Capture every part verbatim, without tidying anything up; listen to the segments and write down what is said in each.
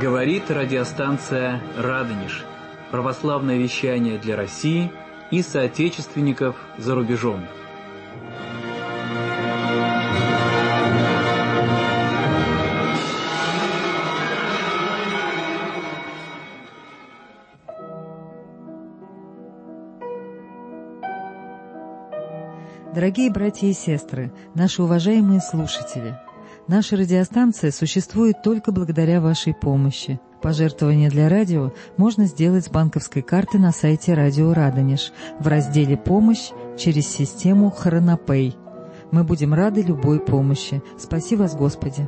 Говорит радиостанция «Радонеж». Православное вещание для России и соотечественников за рубежом. Дорогие братья и сестры, наши уважаемые слушатели, наша радиостанция существует только благодаря вашей помощи. Пожертвования для радио можно сделать с банковской карты на сайте Радио Радонеж в разделе «Помощь» через систему Хронопэй. Мы будем рады любой помощи. Спаси вас, Господи!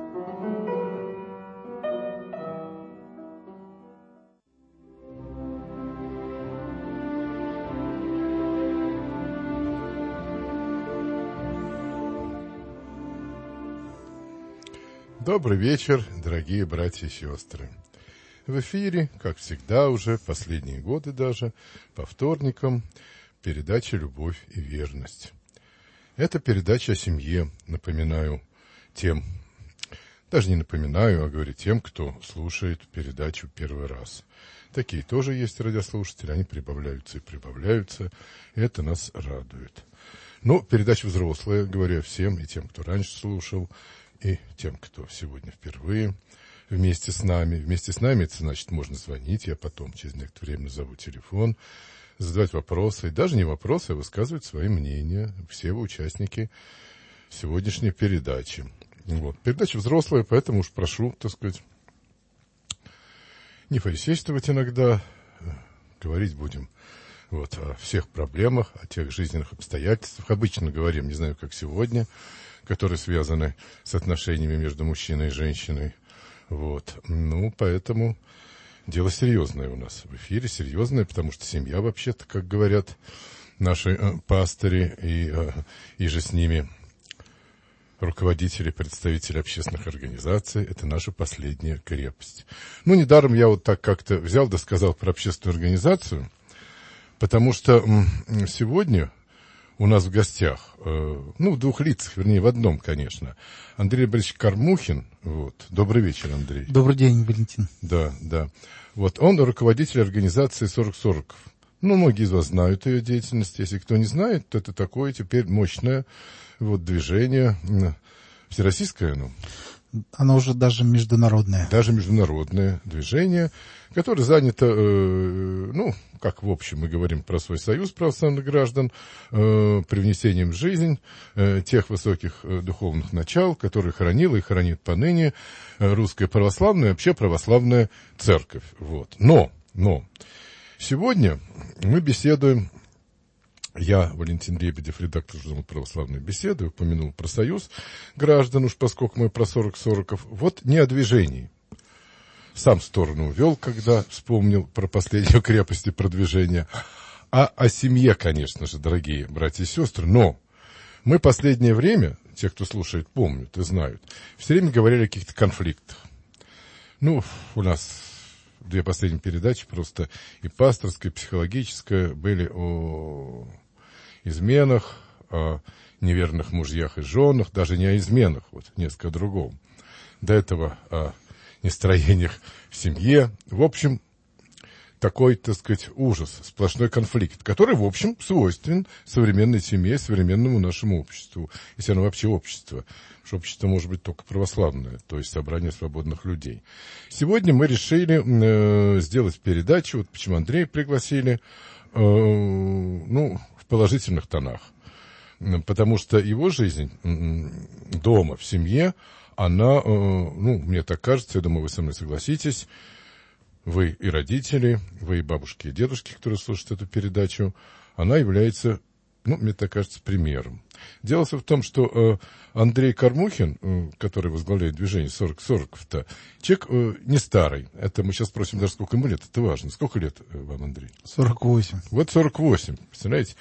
Добрый вечер, дорогие братья и сестры. В эфире, как всегда уже, последние годы даже, по вторникам, передача «Любовь и верность». Это передача о семье, напоминаю тем, даже не напоминаю, а говорю тем, кто слушает передачу первый раз. Такие тоже есть радиослушатели, они прибавляются и прибавляются, и это нас радует. Но передача взрослая, говорю всем, и тем, кто раньше слушал, и тем, кто сегодня впервые вместе с нами. Вместе с нами, это значит, можно звонить, я потом через некоторое время назову телефон, задавать вопросы, и даже не вопросы, а высказывать свои мнения, все вы участники сегодняшней передачи. Вот. Передача взрослая, поэтому уж прошу, так сказать, не фарисействовать иногда, говорить будем вот, о всех проблемах, о тех жизненных обстоятельствах. Обычно говорим, не знаю, как сегодня, которые связаны с отношениями между мужчиной и женщиной. Вот. Ну, поэтому дело серьезное у нас в эфире, серьезное, потому что семья, вообще-то, как говорят наши э, пастыри и, э, и же с ними руководители, представители общественных организаций, это наша последняя крепость. Ну, недаром я вот так как-то взял да сказал про общественную организацию, потому что м- сегодня у нас в гостях, э, ну, в двух лицах, вернее, в одном, конечно, Андрей Борисович Кормухин. Вот. Добрый вечер, Андрей. Добрый день, Валентин. Да, да. Вот он руководитель организации сорок сорок. Ну, многие из вас знают ее деятельность. Если кто не знает, то это такое теперь мощное вот, движение, всероссийское, ну. Оно уже даже международное. Даже международное движение, которое занято, э, ну, как в общем мы говорим про свой союз православных граждан, э, привнесением в жизнь э, тех высоких э, духовных начал, которые хранила и хранит поныне э, русская православная, вообще православная церковь. Вот. Но, но, сегодня мы беседуем. Я, Валентин Лебедев, редактор журнала «Православные беседы», упомянул про союз граждан, уж поскольку мы про сорок сороков. Вот не о движении. Сам в сторону увел, когда вспомнил про последнюю крепость и про движение. А о семье, конечно же, дорогие братья и сестры. Но мы последнее время, те, кто слушает, помнят и знают, все время говорили о каких-то конфликтах. Ну, у нас две последние передачи просто и пасторская, и психологическая были о изменах, о неверных мужьях и женах, даже не о изменах, вот несколько о другом. До этого о нестроениях в семье. В общем, такой, так сказать, ужас, сплошной конфликт, который, в общем, свойственен современной семье, современному нашему обществу, если оно вообще общество. Потому что общество может быть только православное, то есть собрание свободных людей. Сегодня мы решили э, сделать передачу, вот почему Андрея пригласили, э, ну, в положительных тонах. Потому что его жизнь э, дома, в семье, она, э, ну, мне так кажется, я думаю, вы со мной согласитесь, вы и родители, вы и бабушки, и дедушки, которые слушают эту передачу, она является, ну, мне так кажется, примером. Дело в том, что э, Андрей Кормухин, э, который возглавляет движение сорок сорок-то, человек э, не старый. Это мы сейчас спросим даже, сколько ему лет, это важно. Сколько лет э, вам, Андрей? сорок восемь. Вот сорок восемь, представляете?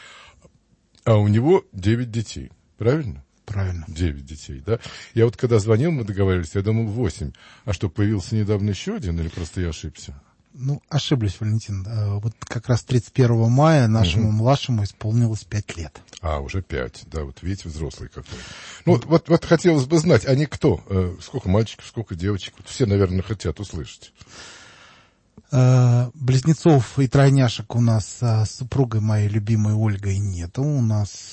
А у него девять детей, правильно? Правильно. Девять детей, да? Я вот когда звонил, мы договаривались, я думал восемь. А что, появился недавно еще один или просто я ошибся? Ну, ошиблись, Валентин. Вот как раз тридцать первого мая нашему угу. младшему исполнилось пять лет. А, уже пять. Да, вот видите, взрослый какой. Ну, вот, вот, вот хотелось бы знать, они кто? Сколько мальчиков, сколько девочек? Вот все, наверное, хотят услышать. Близнецов и тройняшек у нас с супругой моей любимой Ольгой нету. У нас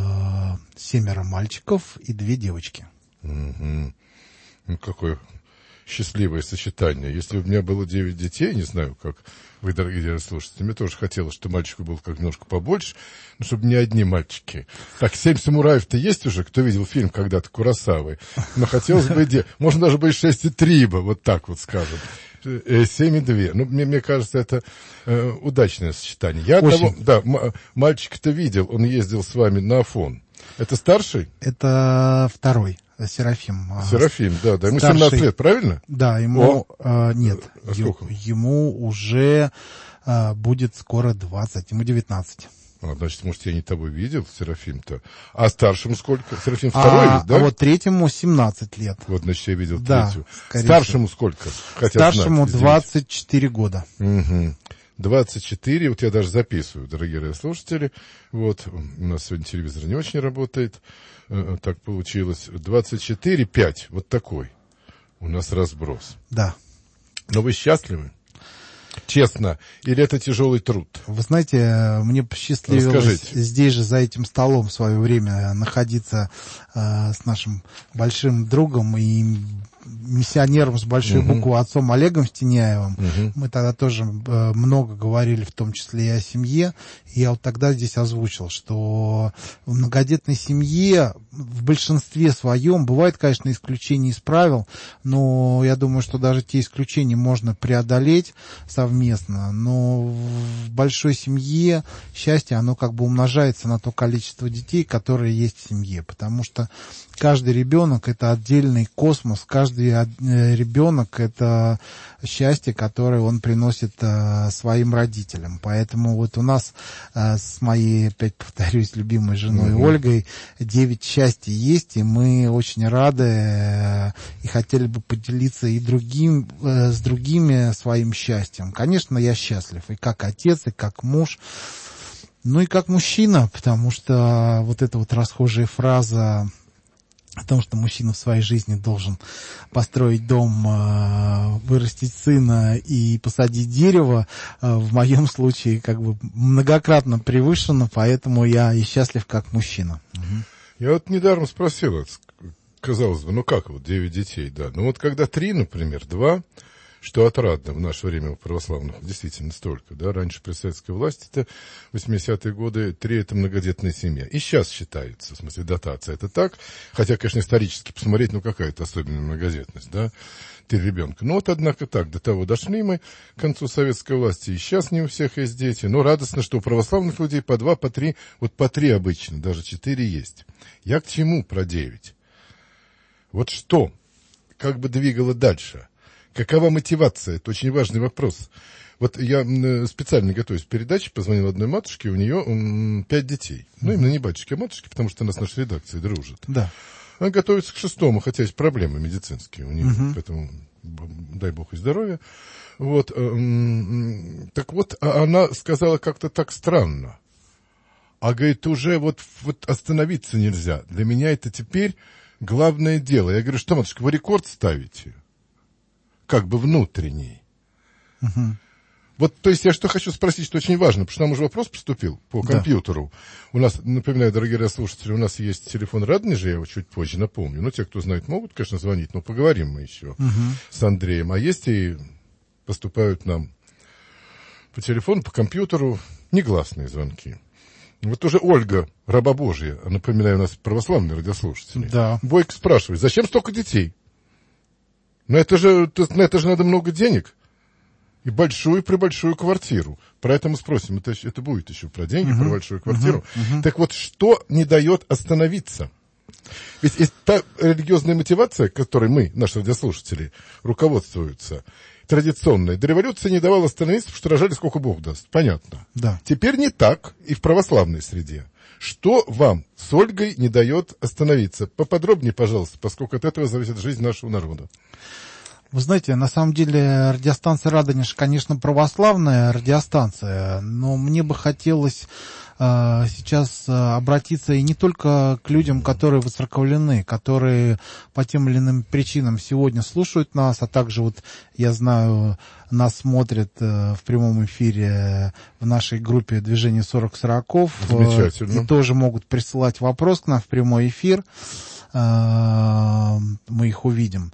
семеро мальчиков и две девочки. Угу. Ну, какое счастливое сочетание. Если у меня было девять детей, не знаю, как вы, дорогие слушатели, мне тоже хотелось, чтобы мальчику было как немножко побольше, но чтобы не одни мальчики. Так, «Семь самураев»-то есть уже, кто видел фильм когда-то Куросавы, но хотелось бы, де... можно даже быть шесть и три бы, вот так вот скажем. Семь и две. Ну, мне, мне кажется, это э, удачное сочетание. Я одного, да, м- мальчика-то видел, он ездил с вами на Афон. Это старший? Это второй. Серафим. Серафим, да, да. Ему Старший, семнадцать лет, правильно? Да, ему... Э, нет, а сколько? Ему уже э, будет скоро двадцать, ему девятнадцать. А, значит, может, я не того видел, Серафим-то. А старшему сколько? Серафим второй а, есть, да? А вот третьему семнадцать лет. Вот, значит, я видел да, третью. Старшему сколько? Хотят Старшему знать, двадцать четыре года. Угу. двадцать четыре, вот я даже записываю, дорогие слушатели. Вот, у нас сегодня телевизор не очень работает. Так получилось. двадцать четыре, пять, вот такой. У нас разброс. Да. Но вы счастливы? Честно. Или это тяжелый труд? Вы знаете, мне посчастливилось Расскажите. Здесь же за этим столом в свое время находиться э, с нашим большим другом и миссионером с большой uh-huh. буквы отцом Олегом Стеняевым. Uh-huh. Мы тогда тоже э, много говорили, в том числе и о семье. И я вот тогда здесь озвучил, что в многодетной семье в большинстве своем бывает, конечно, исключения из правил, но я думаю, что даже те исключения можно преодолеть совместно. Но в большой семье счастье, оно как бы умножается на то количество детей, которые есть в семье, потому что каждый ребенок — это отдельный космос, каждый ребенок — это счастье, которое он приносит э, своим родителям. Поэтому вот у нас э, с моей, опять повторюсь, любимой женой mm-hmm. Ольгой девять счастья есть, и мы очень рады э, и хотели бы поделиться и другим, э, с другими своим счастьем. Конечно, я счастлив и как отец, и как муж, ну и как мужчина, потому что вот эта вот расхожая фраза о том, что мужчина в своей жизни должен построить дом, вырастить сына и посадить дерево, в моем случае как бы многократно превышено, поэтому я и счастлив как мужчина. Я вот недаром спросил, казалось бы, ну как вот девять детей, да, ну вот когда три, например, два, что отрадно в наше время у православных действительно столько, да, раньше при советской власти, это восьмидесятые годы, три — это многодетная семья. И сейчас считается, в смысле дотация, это так, хотя, конечно, исторически посмотреть, ну какая-то особенная многодетность, да, три ребенка. Ну вот, однако, так, до того дошли мы к концу советской власти, и сейчас не у всех есть дети, но радостно, что у православных людей по два, по три, вот по три обычно, даже четыре есть. Я к чему про девять? Вот что, как бы двигало дальше? Какова мотивация? Это очень важный вопрос. Вот я специально готовюсь к передаче, позвонил одной матушке, у нее м, пять детей. Ну, именно не батюшки, а матушки, потому что она с нашей редакцией дружит. Да. Она готовится к шестому, хотя есть проблемы медицинские у нее, uh-huh. поэтому дай бог и здоровья. Вот, м, так вот, она сказала как-то так странно. А, говорит, уже вот, вот остановиться нельзя. Для меня это теперь главное дело. Я говорю, что, матушка, вы рекорд ставите? Как бы внутренний. Uh-huh. Вот, то есть я что хочу спросить, что очень важно, потому что нам уже вопрос поступил по да. компьютеру. У нас, напоминаю, дорогие слушатели, у нас есть телефон Радонежа, я его чуть позже напомню. Ну, те, кто знает, могут, конечно, звонить, но поговорим мы еще uh-huh. с Андреем. А есть и поступают нам по телефону, по компьютеру негласные звонки. Вот уже Ольга, раба Божья, напоминаю, у нас православные радиослушатели. Да. Бойко спрашивает, зачем столько детей? Но это же, на это же надо много денег. И большую-пребольшую квартиру. Про это мы спросим. Это, это будет еще про деньги, uh-huh. про большую квартиру. Uh-huh. Uh-huh. Так вот, что не дает остановиться? Ведь и та религиозная мотивация, которой мы, наши радиослушатели, руководствуются, традиционная, до революции не давала остановиться, потому что рожали сколько Бог даст. Понятно. Да. Теперь не так и в православной среде. Что вам с Ольгой не дает остановиться? Поподробнее, пожалуйста, поскольку от этого зависит жизнь нашего народа. Вы знаете, на самом деле радиостанция «Радонеж», конечно, православная радиостанция, но мне бы хотелось э, сейчас обратиться и не только к людям, которые воцерковлены, которые по тем или иным причинам сегодня слушают нас, а также вот, я знаю, нас смотрят э, в прямом эфире в нашей группе «Движение сорок сороков». Замечательно. И тоже могут присылать вопрос к нам в прямой эфир. Э, мы их увидим.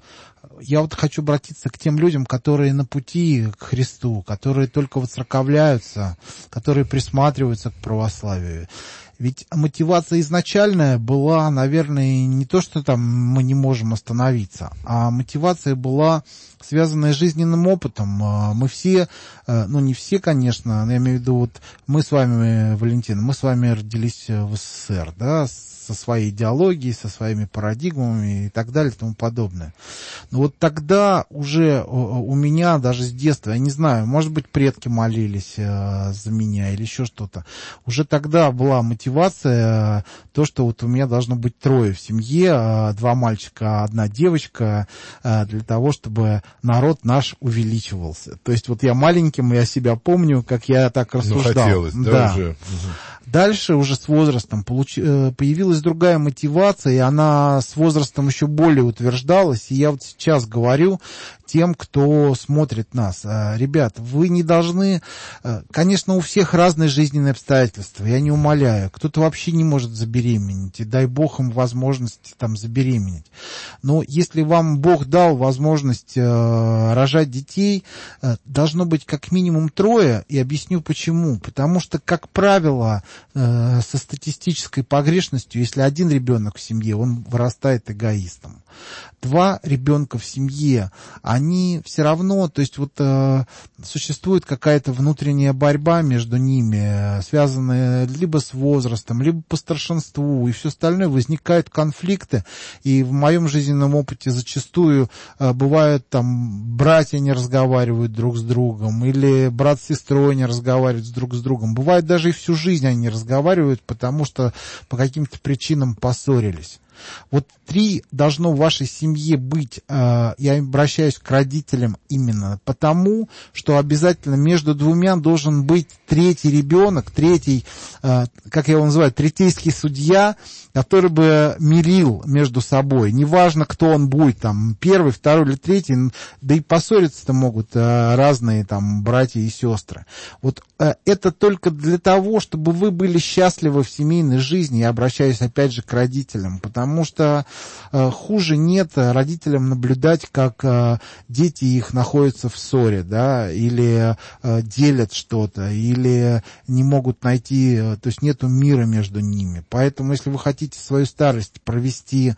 Я вот хочу обратиться к тем людям, которые на пути к Христу, которые только воцерковляются, которые присматриваются к православию. Ведь мотивация изначальная была, наверное, не то, что там мы не можем остановиться, а мотивация была связанная с жизненным опытом. Мы все, ну не все, конечно, но я имею в виду, вот мы с вами, Валентин, мы с вами родились в СССР, да, со своей идеологией, со своими парадигмами и так далее и тому подобное. Но вот тогда уже у меня даже с детства, я не знаю, может быть, предки молились за меня или еще что-то, уже тогда была мотивация, то, что вот у меня должно быть трое в семье, два мальчика, одна девочка, для того, чтобы народ наш увеличивался. То есть вот я маленьким, я себя помню, как я так рассуждал. Ну, хотелось, да, да. уже. Дальше уже с возрастом получ... появилась другая мотивация, и она с возрастом еще более утверждалась. И я вот сейчас говорю тем, кто смотрит нас. Ребят, вы не должны... Конечно, у всех разные жизненные обстоятельства, я не умаляю. Кто-то вообще не может забеременеть, и дай Бог им возможность там забеременеть. Но если вам Бог дал возможность э, рожать детей, э, должно быть как минимум трое, и объясню почему. Потому что, как правило, э, со статистической погрешностью, если один ребенок в семье, он вырастает эгоистом. Два ребенка в семье, они все равно, то есть вот э, существует какая-то внутренняя борьба между ними, связанная либо с возрастом, либо по старшинству, и все остальное, возникают конфликты, и в моем жизненном опыте зачастую э, бывает там братья не разговаривают друг с другом, или брат с сестрой не разговаривают друг с другом, бывает даже и всю жизнь они не разговаривают, потому что по каким-то причинам поссорились. Вот три должно в вашей семье быть, э, я обращаюсь к родителям именно потому, что обязательно между двумя должен быть третий ребенок, третий, э, как я его называю, третейский судья, который бы мирил между собой. Неважно, кто он будет, там, первый, второй или третий, да и поссориться-то могут э, разные там братья и сестры. Вот э, это только для того, чтобы вы были счастливы в семейной жизни. Я обращаюсь опять же к родителям, потому Потому что э, хуже нет родителям наблюдать, как э, дети их находятся в ссоре, да, или э, делят что-то, или не могут найти, э, то есть нету мира между ними. Поэтому, если вы хотите свою старость провести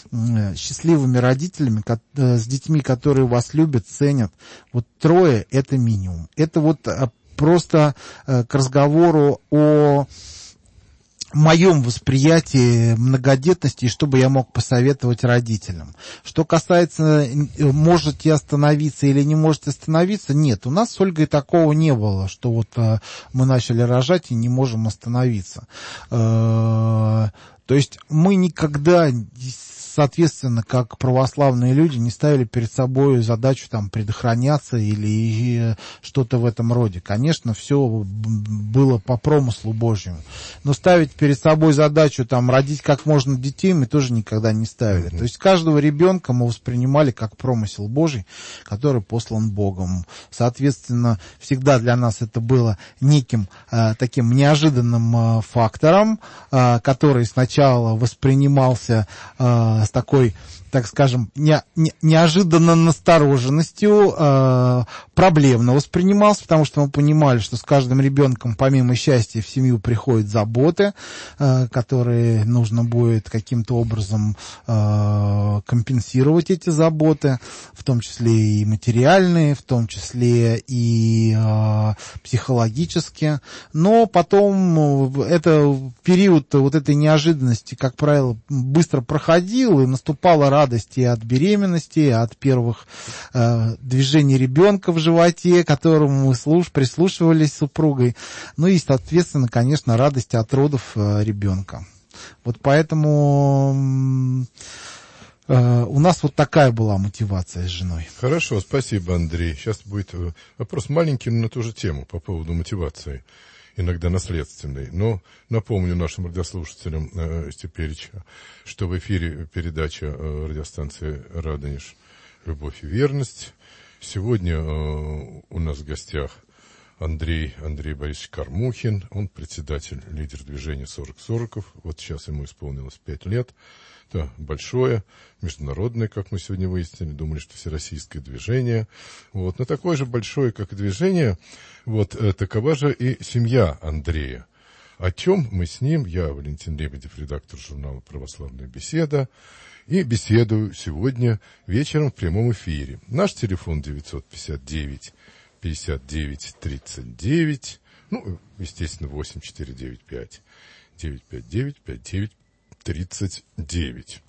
э, счастливыми родителями, ко- э, с детьми, которые вас любят, ценят, вот трое — это минимум. Это вот э, просто э, к разговору о моем восприятии многодетности, и что бы я мог посоветовать родителям. Что касается, можете остановиться или не можете остановиться, нет, у нас с Ольгой такого не было, что вот э, мы начали рожать и не можем остановиться. Э, то есть мы никогда, соответственно, как православные люди, не ставили перед собой задачу там предохраняться или что-то в этом роде. Конечно, все было по промыслу Божьему. Но ставить перед собой задачу там родить как можно детей мы тоже никогда не ставили. Mm-hmm. То есть каждого ребенка мы воспринимали как промысел Божий, который послан Богом. Соответственно, всегда для нас это было неким э, таким неожиданным э, фактором, э, который сначала воспринимался э, с такой, так скажем, не, не, неожиданно настороженностью, э, проблемно воспринимался, потому что мы понимали, что с каждым ребенком, помимо счастья, в семью приходят заботы, э, которые нужно будет каким-то образом э, компенсировать эти заботы, в том числе и материальные, в том числе и э, психологические. Но потом это период вот этой неожиданности, как правило, быстро проходил, и наступала радость и от беременности, и от первых э, движений ребенка в животе, к которому мы слуш, прислушивались с супругой. Ну и, соответственно, конечно, радость от родов э, ребенка. Вот поэтому... У нас вот такая была мотивация с женой. Хорошо, спасибо, Андрей. Сейчас будет вопрос маленький, но на ту же тему по поводу мотивации, иногда наследственной. Но напомню нашим радиослушателям э, тепереча, что в эфире передача э, радиостанции «Радонеж. Любовь и верность». Сегодня э, у нас в гостях Андрей, Андрей Борисович Кормухин. Он председатель, лидер движения сорок сороков. Вот сейчас ему исполнилось пять лет. Это большое, международное, как мы сегодня выяснили. Думали, что всероссийское движение. Вот. Но такое же большое, как и движение. Вот э, такова же и семья Андрея. О чем мы с ним, я, Валентин Лебедев, редактор журнала «Православная беседа», и беседую сегодня вечером в прямом эфире. Наш телефон девятьсот пятьдесят девять пятьдесят девять тридцать девять, ну, естественно, восемь четыре девять пять девять пять девять пять девять тридцать девять.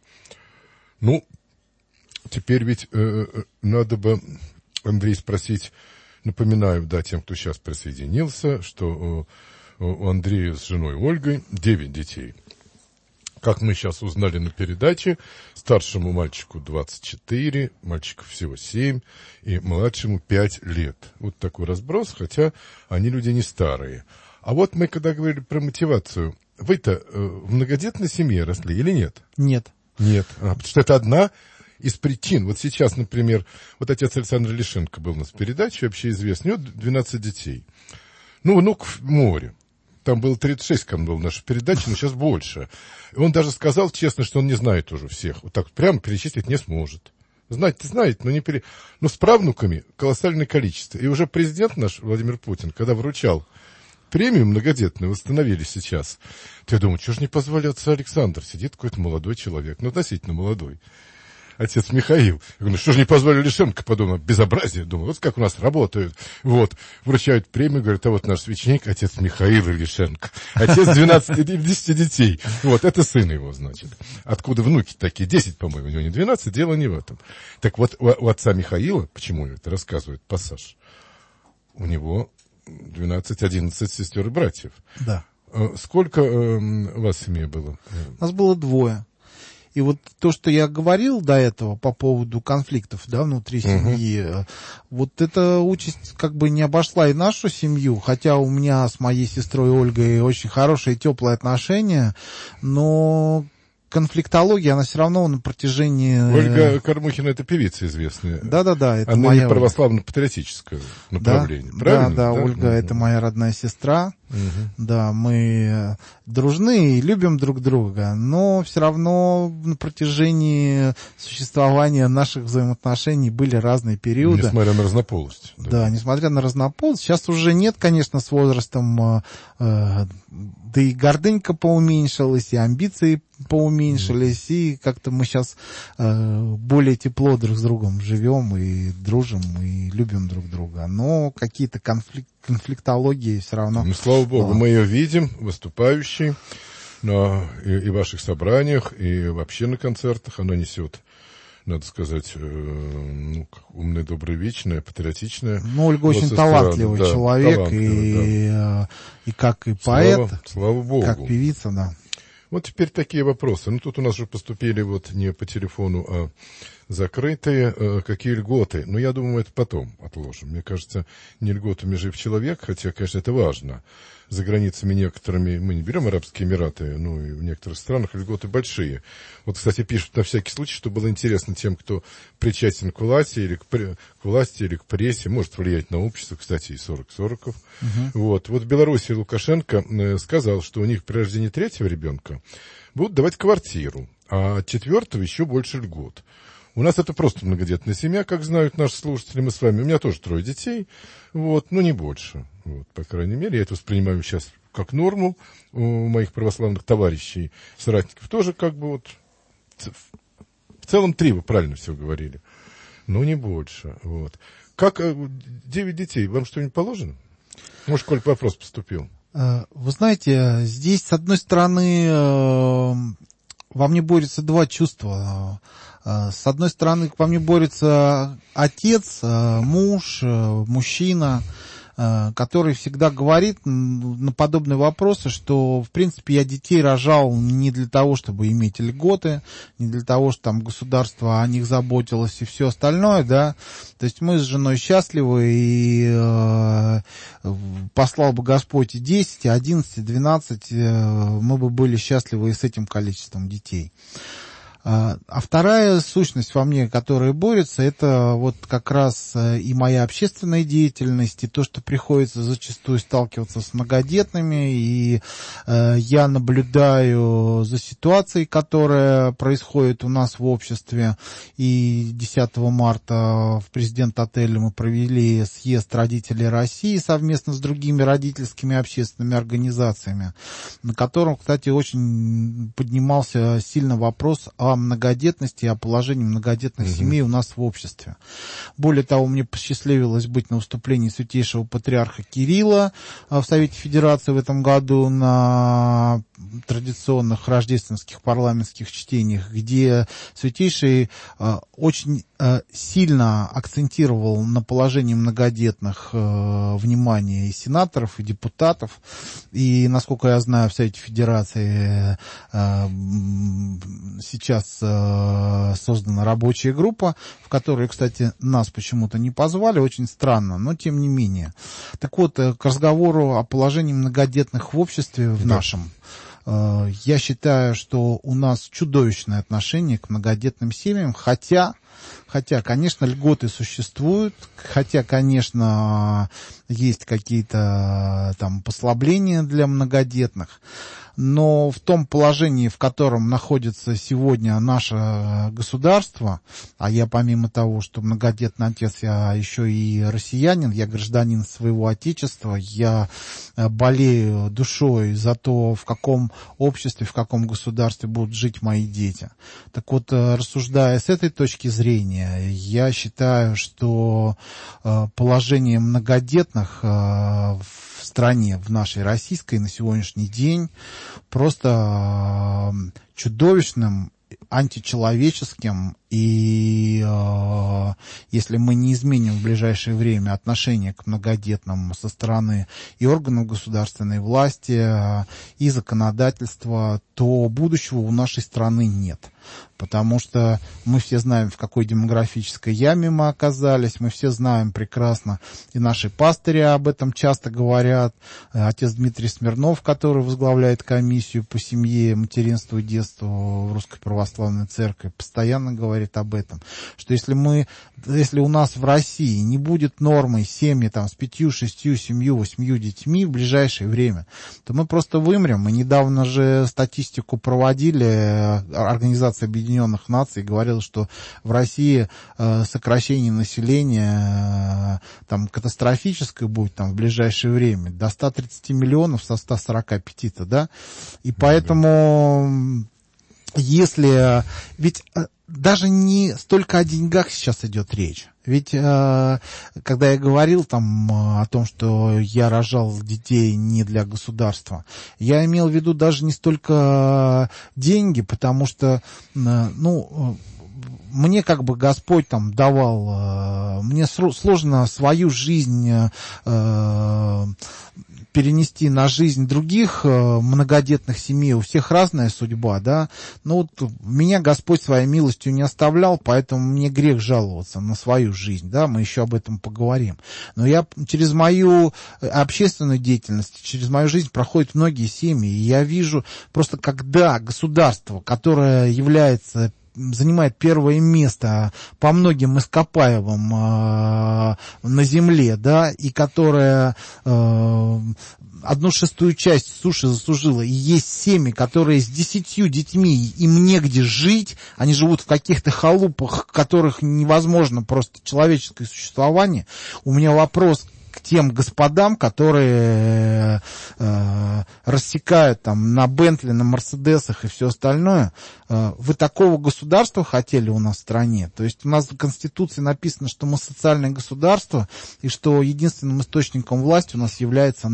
Ну, теперь ведь э, надо бы, Андрей, спросить, напоминаю, да, тем, кто сейчас присоединился, что э, у Андрея с женой Ольгой девять детей. Как мы сейчас узнали на передаче, старшему мальчику двадцать четыре, мальчику всего семь, и младшему пять лет. Вот такой разброс, хотя они люди не старые. А вот мы, когда говорили про мотивацию, вы-то э, в многодетной семье росли или нет? Нет. Нет, а, потому что это одна из причин. Вот сейчас, например, вот отец Александр Лишенко был у нас в передаче, вообще известный, у него двенадцать детей. Ну, внук в море. Там было тридцать шесть, когда была наша передача, но сейчас больше. И он даже сказал честно, что он не знает уже всех. Вот так прямо перечислить не сможет. Знать-то знает, но не пере... Но с правнуками колоссальное количество. И уже президент наш, Владимир Путин, когда вручал премию многодетную, восстановили сейчас, то я думаю, что же не позвали отца Александра? Сидит какой-то молодой человек, ну, относительно молодой. Отец Михаил. Я говорю, что же не позвали Лишенко? Подумал, безобразие. Думаю, вот как у нас работают. Вот, вручают премию, говорят, а вот наш священник, отец Михаил Лишенко. Отец двенадцати детей. Вот, это сын его, значит. Откуда внуки такие? десять, по-моему, у него не двенадцать, дело не в этом. Так вот, у, у отца Михаила, почему это рассказывает пассаж, у него двенадцать-одиннадцать сестер и братьев. Да. Сколько э, у вас в семье было? У нас было двое. И вот то, что я говорил до этого по поводу конфликтов, да, внутри семьи, uh-huh. вот эта участь как бы не обошла и нашу семью, хотя у меня с моей сестрой Ольгой очень хорошие и теплые отношения, но конфликтология, она все равно на протяжении... Ольга Кормухина — это певица известная. Да-да-да. Это она моя... не православно-патриотическое направление, да, правильно? Да, да, да, Ольга — угу. это моя родная сестра. Угу. Да, мы дружны и любим друг друга, но все равно на протяжении существования наших взаимоотношений были разные периоды. Несмотря на разнополость. Да, да, несмотря на разнополость. Сейчас уже нет, конечно, с возрастом, э, да и гордынька поуменьшилась, и амбиции поуменьшились, mm. и как-то мы сейчас э, более тепло друг с другом живем и дружим, и любим друг друга. Но какие-то конфликты, конфликтологии все равно... Ну, слава богу, да. Мы ее видим, выступающей на, и, и в ваших собраниях, и вообще на концертах. Она несет, надо сказать, э, ну, умная, добрая, вечная, патриотичная. Ну, Ольга очень талантливый да, человек, талантливый, и, да. и как и поэт, слава, слава богу. Как певица, да. Вот теперь такие вопросы. Ну, тут у нас же поступили вот не по телефону, а закрытые. Э, какие льготы? Ну, я думаю, это потом отложим. Мне кажется, не льготами жив человек, хотя, конечно, это важно. За границами некоторыми, мы не берем Арабские Эмираты, ну, и в некоторых странах льготы большие. Вот, кстати, пишут на всякий случай, что было интересно тем, кто причастен к власти или к, к власти, или к прессе, может влиять на общество, кстати, и сорок сороков. Угу. Вот. Вот в Беларуси Лукашенко э, сказал, что у них при рождении третьего ребенка будут давать квартиру, а от четвертого еще больше льгот. У нас это просто многодетная семья, как знают наши слушатели, мы с вами. У меня тоже трое детей, вот, но не больше. Вот, по крайней мере, я это воспринимаю сейчас как норму у моих православных товарищей, соратников. Тоже как бы вот в целом три, вы правильно все говорили, но не больше. Вот. Как девять детей, вам что-нибудь положено? Может, Коль, вопрос поступил? Вы знаете, здесь, с одной стороны, во мне борются два чувства. С одной стороны, во мне борется отец, муж, мужчина. который всегда говорит на подобные вопросы, что, в принципе, я детей рожал не для того, чтобы иметь льготы, не для того, чтобы там государство о них заботилось и все остальное, да. То есть мы с женой счастливы, и э, послал бы Господь и десять, и одиннадцать, и двенадцать, э, мы бы были счастливы и с этим количеством детей. А вторая сущность во мне, которая борется, это вот как раз и моя общественная деятельность, и то, что приходится зачастую сталкиваться с многодетными, и э, я наблюдаю за ситуацией, которая происходит у нас в обществе, и десятого марта в Президент-отеле мы провели съезд родителей России совместно с другими родительскими общественными организациями, на котором, кстати, очень поднимался сильно вопрос о многодетности, о положении многодетных uh-huh. семей у нас в обществе. Более того, мне посчастливилось быть на выступлении святейшего патриарха Кирилла в Совете Федерации в этом году на традиционных рождественских парламентских чтениях, где святейший э, очень э, сильно акцентировал на положении многодетных э, внимание и сенаторов, и депутатов. И, насколько я знаю, в Совете Федерации э, сейчас э, создана рабочая группа, в которую, кстати, нас почему-то не позвали, очень странно, но тем не менее. Так вот, э, к разговору о положении многодетных в обществе в да. нашем. Я считаю, что у нас чудовищное отношение к многодетным семьям, хотя, хотя, конечно, льготы существуют, хотя, конечно, есть какие-то там послабления для многодетных, но в том положении, в котором находится сегодня наше государство, а я помимо того, что многодетный отец, я еще и россиянин, я гражданин своего отечества, я болею душой за то, в каком обществе, в каком государстве будут жить мои дети. Так вот, рассуждая с этой точки зрения, я считаю, что положение многодетных в в стране, в нашей российской на сегодняшний день просто чудовищным, античеловеческим, и э, если мы не изменим в ближайшее время отношение к многодетным со стороны и органов государственной власти, э, и законодательства, то будущего у нашей страны нет. Потому что мы все знаем, в какой демографической яме мы оказались, мы все знаем прекрасно, и наши пастыри об этом часто говорят. Отец Дмитрий Смирнов, который возглавляет комиссию по семье, материнству и детству в Русской Православной Церкви, постоянно говорит об этом, что если мы, если у нас в России не будет нормой семьи там с пятью, шестью, семью, восьмью детьми в ближайшее время, то мы просто вымрем. Мы недавно же статистику проводили, Организация Объединенных Наций говорила, что в России э, сокращение населения э, там катастрофическое будет там в ближайшее время, до ста тридцати миллионов со ста сорока пяти-то, да, и поэтому если, ведь э, даже не столько о деньгах сейчас идет речь. Ведь, э, когда я говорил там о том, что я рожал детей не для государства, я имел в виду даже не столько деньги, потому что, э, ну, мне как бы Господь там давал, э, мне сложно свою жизнь э, перенести на жизнь других э, многодетных семей, у всех разная судьба, да, но вот меня Господь своей милостью не оставлял, поэтому мне грех жаловаться на свою жизнь, да, мы еще об этом поговорим. Но я через мою общественную деятельность, через мою жизнь проходят многие семьи, и я вижу просто, когда государство, которое является занимает первое место по многим ископаемым э, на земле, да, и которая э, одну шестую часть суши заслужила, и есть семьи, которые с десятью детьми, им негде жить, они живут в каких-то халупах, в которых невозможно просто человеческое существование. У меня вопрос к тем господам, которые э, рассекают там на Бентли, на Мерседесах и все остальное. Э, вы такого государства хотели у нас в стране? То есть у нас в Конституции написано, что мы социальное государство и что единственным источником власти у нас является народ.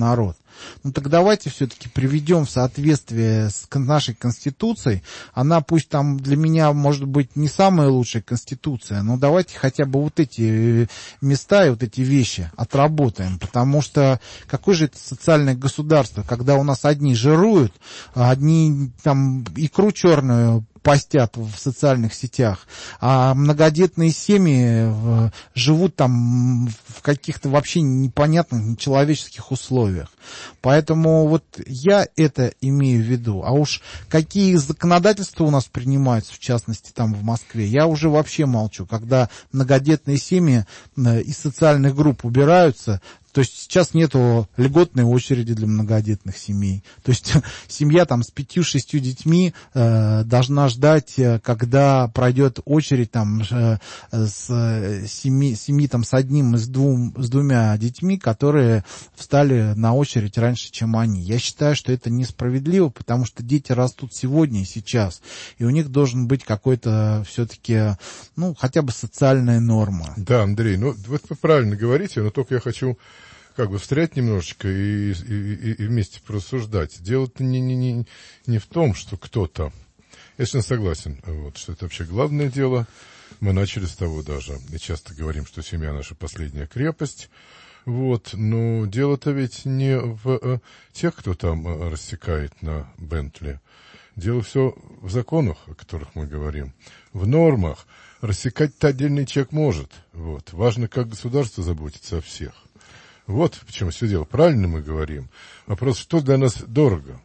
Ну так давайте все-таки приведем в соответствие с нашей Конституцией. Она пусть там для меня, может быть, не самая лучшая Конституция, но давайте хотя бы вот эти места и вот эти вещи отработаем. Потому что какое же это социальное государство, когда у нас одни жируют, а одни там икру черную постят в социальных сетях, а многодетные семьи живут там в каких-то вообще непонятных, нечеловеческих условиях. Поэтому вот я это имею в виду. А уж какие законодательства у нас принимаются, в частности там в Москве, я уже вообще молчу. Когда многодетные семьи из социальных групп убираются, то есть сейчас нету льготной очереди для многодетных семей. То есть семья там с пятью-шестью детьми э, должна ждать, когда пройдет очередь там э, с семьи, семьи там с одним и с, двум, с двумя детьми, которые встали на очередь раньше, чем они. Я считаю, что это несправедливо, потому что дети растут сегодня и сейчас, и у них должен быть какой-то все-таки, ну, хотя бы социальная норма. Да, Андрей, ну, вот вы правильно говорите, но только я хочу как бы встрять немножечко и, и, и вместе порассуждать. Дело-то не, не, не, не в том, что кто-то... Я совершенно согласен, вот, что это вообще главное дело. Мы начали с того даже, и часто говорим, что семья наша последняя крепость. Вот, но дело-то ведь не в э, тех, кто там э, рассекает на Бентли. Дело все в законах, о которых мы говорим, в нормах. Рассекать-то отдельный человек может. Вот. Важно, как государство заботится о всех. Вот в чем все дело. Правильно мы говорим. Вопрос, что для нас дорого?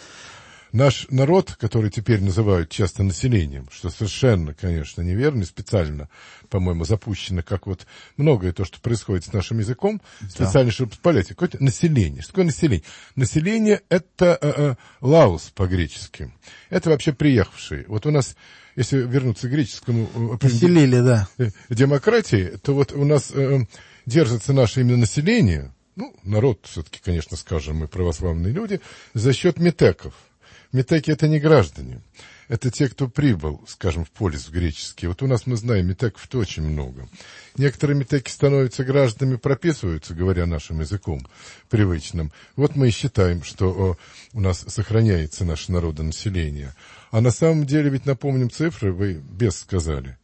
Наш народ, который теперь называют часто населением, что совершенно, конечно, неверно, специально, по-моему, запущено, как вот многое то, что происходит с нашим языком, да. Специально, чтобы спалять, какое-то население. Что такое население? Население — это э, э, лаус по-гречески. Это вообще приехавшие. Вот у нас, если вернуться к греческому э, Населили, да. э, демократии, то вот у нас э, держится наше именно население, ну, народ все-таки, конечно, скажем, мы православные люди, за счет метеков. Метеки — это не граждане, это те, кто прибыл, скажем, в полис в греческий. Вот у нас, мы знаем, метеков-то очень много. Некоторые метеки становятся гражданами, прописываются, говоря нашим языком привычным. Вот мы и считаем, что о, у нас сохраняется наше народонаселение. А на самом деле, ведь напомним цифры, вы без сказали,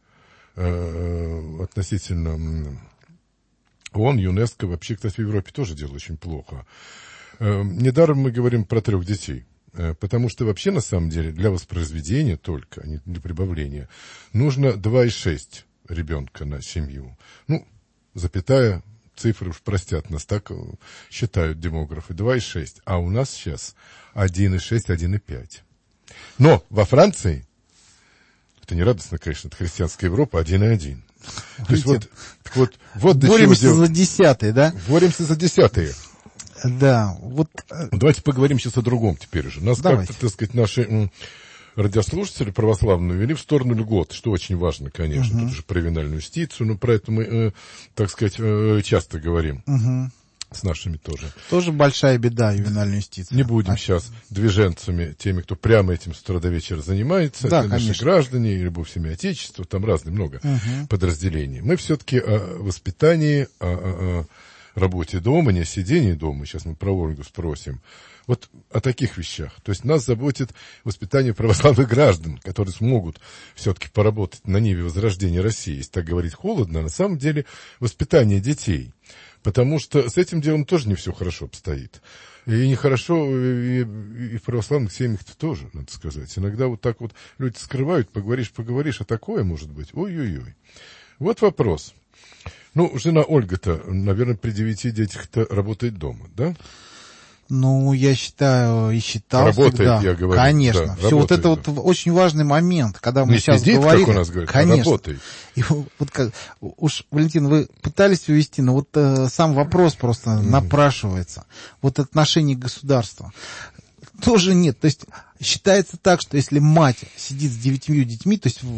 э, относительно ООН, ЮНЕСКО, вообще, кстати, в Европе тоже дело очень плохо. Э, недаром мы говорим про трех детей. Потому что вообще, на самом деле, для воспроизведения только, а не для прибавления, нужно два и шесть ребенка на семью. Ну, запятая, цифры уж простят нас, так считают демографы, два и шесть. А у нас сейчас один и шесть, один и пять. Но во Франции, это не радостно, конечно, это христианская Европа, один и один. То есть вот, так вот, вот боремся за десятые, да? Боремся за десятые. Да, вот... Давайте поговорим сейчас о другом теперь уже. Нас Давайте. как-то, так сказать, наши м, радиослушатели православные вели в сторону льгот, что очень важно, конечно. Uh-huh. Тут уже про ювенальную юстицию, но про это мы, э, так сказать, э, часто говорим. Uh-huh. С нашими тоже. Тоже большая беда, ювенальная юстиция. Не будем а... сейчас движенцами, теми, кто прямо этим с утра до вечера занимается. Да, это конечно. Наши граждане, любовь семьи Отечества, там разные много uh-huh. подразделений. Мы все-таки о воспитании, о... о, о работе дома, не о сидении дома, сейчас мы про Ольгу спросим, вот о таких вещах. То есть нас заботит воспитание православных граждан, которые смогут все-таки поработать на ниве возрождения России. Если так говорить холодно, на самом деле воспитание детей. Потому что с этим делом тоже не все хорошо обстоит. И нехорошо и, и в православных семьях-то тоже, надо сказать. Иногда вот так вот люди скрывают, поговоришь, поговоришь, а такое может быть. Ой-ой-ой. Вот вопрос. Ну, жена Ольга-то, наверное, при девяти детях-то работает дома, да? Ну, я считаю, и считал работает, всегда. Я говорю. Конечно. Да, все вот это да. вот очень важный момент, когда мы не сейчас сидит, говорили. Как у нас говорят, конечно. Работает. И вот как, уж, Валентин, вы пытались увести, но вот э, сам вопрос просто mm. напрашивается. Вот отношение к государству. Тоже нет. То есть считается так, что если мать сидит с девятью детьми, то есть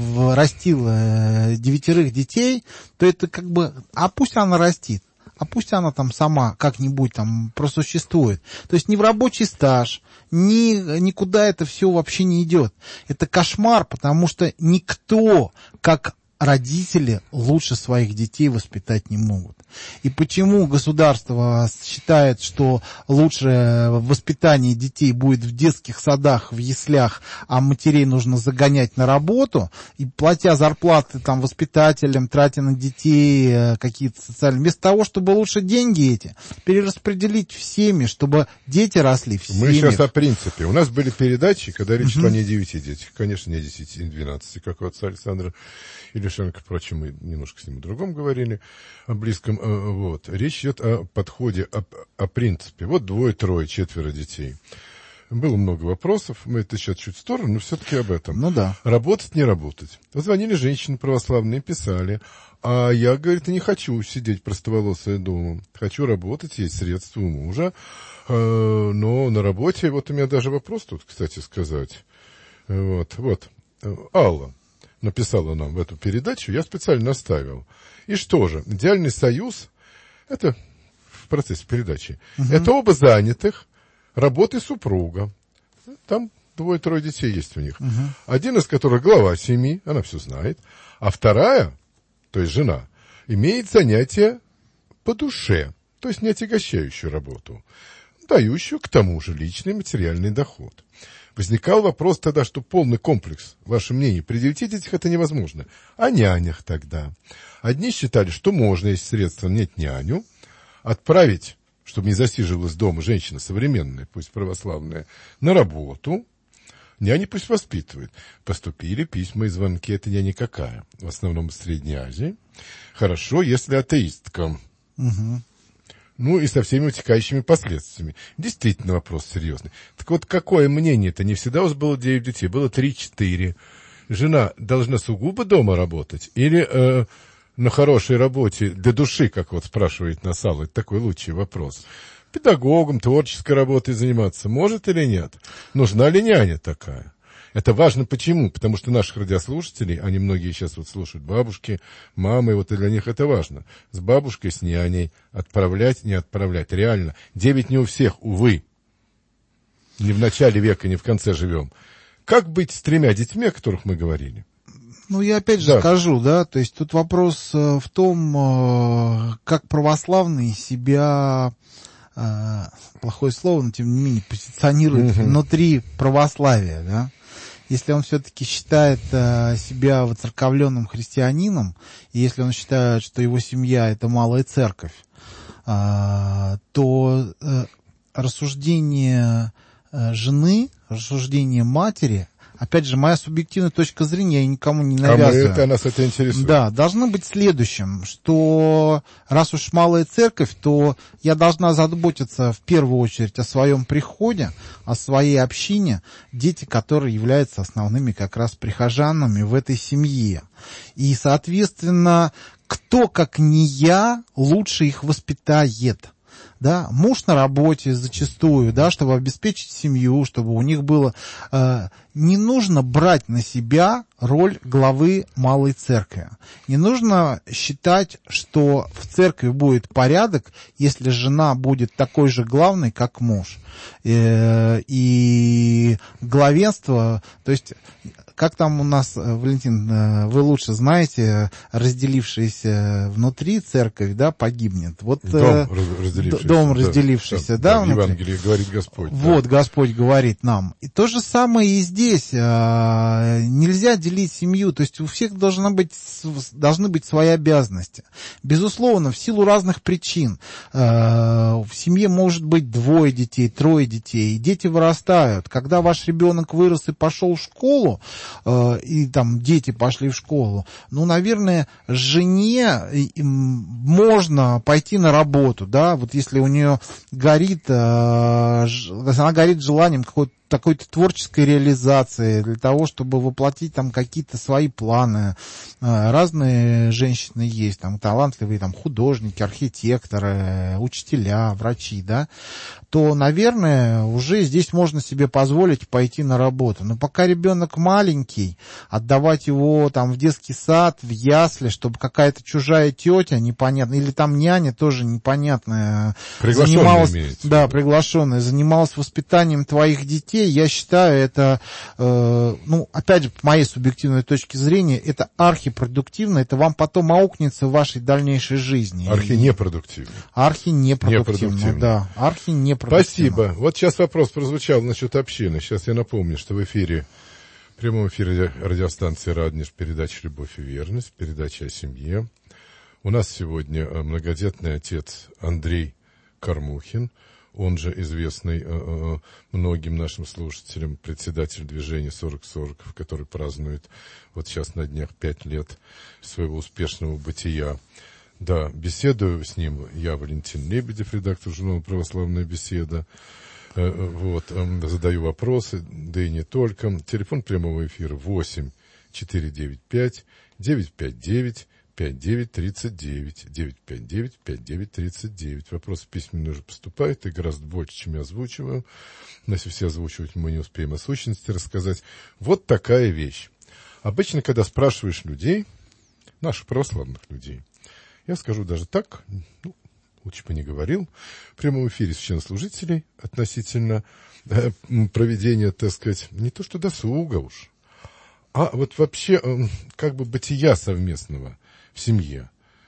растила девятерых детей, то это как бы... А пусть она растит. А пусть она там сама как-нибудь там просуществует. То есть ни в рабочий стаж, ни, никуда это все вообще не идет. Это кошмар, потому что никто, как родители лучше своих детей воспитать не могут. И почему государство считает, что лучше воспитание детей будет в детских садах, в яслях, а матерей нужно загонять на работу, и платя зарплаты там воспитателям, тратя на детей какие-то социальные, вместо того, чтобы лучше деньги эти перераспределить в семьи, чтобы дети росли в семьях. Мы сейчас о принципе. У нас были передачи, когда речь шла uh-huh. не о девяти детях, конечно, не о десяти, не двенадцати, как у отца Александра Илюшенко, впрочем, мы немножко с ним о другом говорили, о близком. Вот. Речь идет о подходе, о, о принципе. Вот двое, трое, четверо детей. Было много вопросов, мы это сейчас чуть в сторону, но все-таки об этом. Ну да. Работать, не работать. Звонили женщины православные, писали. А я, говорит, не хочу сидеть простоволосая дома. Хочу работать, есть средства у мужа. Но на работе, вот у меня даже вопрос тут, кстати, сказать. Вот, вот. Алла написала нам в эту передачу, я специально оставил. И что же, идеальный союз, это в процессе передачи, угу. это оба занятых, работы супруга. Там двое-трое детей есть у них. Угу. Один из которых глава семьи, она все знает, а вторая, то есть жена, имеет занятие по душе, то есть не отягощающую работу, дающую к тому же личный материальный доход. Возникал вопрос тогда, что полный комплекс, ваше мнение, при девяти детях это невозможно. О нянях тогда. Одни считали, что можно, если средства нет няню, отправить, чтобы не засиживалась дома женщина современная, пусть православная, на работу. Няня пусть воспитывает. Поступили письма и звонки, это няня какая? В основном из Средней Азии. Хорошо, если атеистка. Угу. Ну и со всеми вытекающими последствиями. Действительно вопрос серьезный. Так вот, какое мнение-то? Не всегда у вас было девять детей, было три-четыре. Жена должна сугубо дома работать? Или э, на хорошей работе для души, как вот спрашивает нас Алла? Это такой лучший вопрос. Педагогом, творческой работой заниматься может или нет? Нужна ли няня такая? Это важно почему? Потому что наших радиослушателей, они многие сейчас вот слушают бабушки, мамы, вот и для них это важно. С бабушкой, с няней отправлять, не отправлять. Реально. Девять не у всех, увы. Не в начале века, не в конце живем. Как быть с тремя детьми, о которых мы говорили? Ну, я опять же да. скажу, да, то есть тут вопрос в том, как православные себя... плохое слово, но тем не менее позиционирует угу. внутри православия, да. Если он все-таки считает э, себя воцерковленным христианином, и если он считает, что его семья — это малая церковь, э, то э, рассуждение э, жены, рассуждение матери, опять же, моя субъективная точка зрения, я никому не навязываю. А мы это, нас это интересует. Да, должно быть следующим, что раз уж малая церковь, то я должна заботиться в первую очередь о своем приходе, о своей общине, дети, которые являются основными как раз прихожанами в этой семье. И, соответственно, кто, как не я, лучше их воспитает? Да, муж на работе зачастую, да, чтобы обеспечить семью, чтобы у них было... Э, не нужно брать на себя роль главы малой церкви. Не нужно считать, что в церкви будет порядок, если жена будет такой же главной, как муж. Э, и главенство... То есть... Как там у нас, Валентин, вы лучше знаете, разделившаяся внутри церковь, да, погибнет. Вот, дом разделившийся. Дом разделившийся, да. да, да Евангелие говорит Господь. Вот, да. Господь говорит нам. И то же самое и здесь. Нельзя делить семью, то есть у всех должна быть, должны быть свои обязанности. Безусловно, в силу разных причин. В семье может быть двое детей, трое детей, и дети вырастают. Когда ваш ребенок вырос и пошел в школу, и там дети пошли в школу, ну, наверное, жене можно пойти на работу, да, вот если у нее горит, она горит желанием какой-то такой-то творческой реализации, для того, чтобы воплотить там какие-то свои планы. Разные женщины есть, там талантливые там художники, архитекторы, учителя, врачи, да, то, наверное, уже здесь можно себе позволить пойти на работу. Но пока ребенок маленький, отдавать его там в детский сад, в ясли, чтобы какая-то чужая тетя непонятная, или там няня тоже непонятная, занималась, имеется. Да, приглашенная, занималась воспитанием твоих детей, детей, я считаю, это, э, ну, опять же, по моей субъективной точке зрения, это архипродуктивно, это вам потом аукнется в вашей дальнейшей жизни. Архи-непродуктивно. Архи-непродуктивно, да. Архи-непродуктивно. Спасибо. Вот сейчас вопрос прозвучал насчет общины. Сейчас я напомню, что в эфире, в прямом эфире радиостанции «Радонеж» передача «Любовь и верность», передача о семье. У нас сегодня многодетный отец Андрей Кормухин, он же известный э, э, многим нашим слушателям председатель движения сорок сорок, который празднует вот сейчас на днях пять лет своего успешного бытия. Да, беседую с ним я, Валентин Лебедев, редактор журнала «Православная беседа». Э, вот, э, задаю вопросы, да и не только. Телефон прямого эфира восемь четыре девять пять девять пять девять пять девять тридцать девять, девять пять девять пять девять тридцать девять. Вопросы письменные уже поступают, и гораздо больше, чем я озвучиваю. Но если все озвучивать, мы не успеем о сущности рассказать. Вот такая вещь. Обычно, когда спрашиваешь людей, наших православных людей, я скажу даже так, ну, лучше бы не говорил, в прямом эфире священнослужителей относительно э, проведения, так сказать, не то что досуга уж, а вот вообще э, как бы бытия совместного в семье.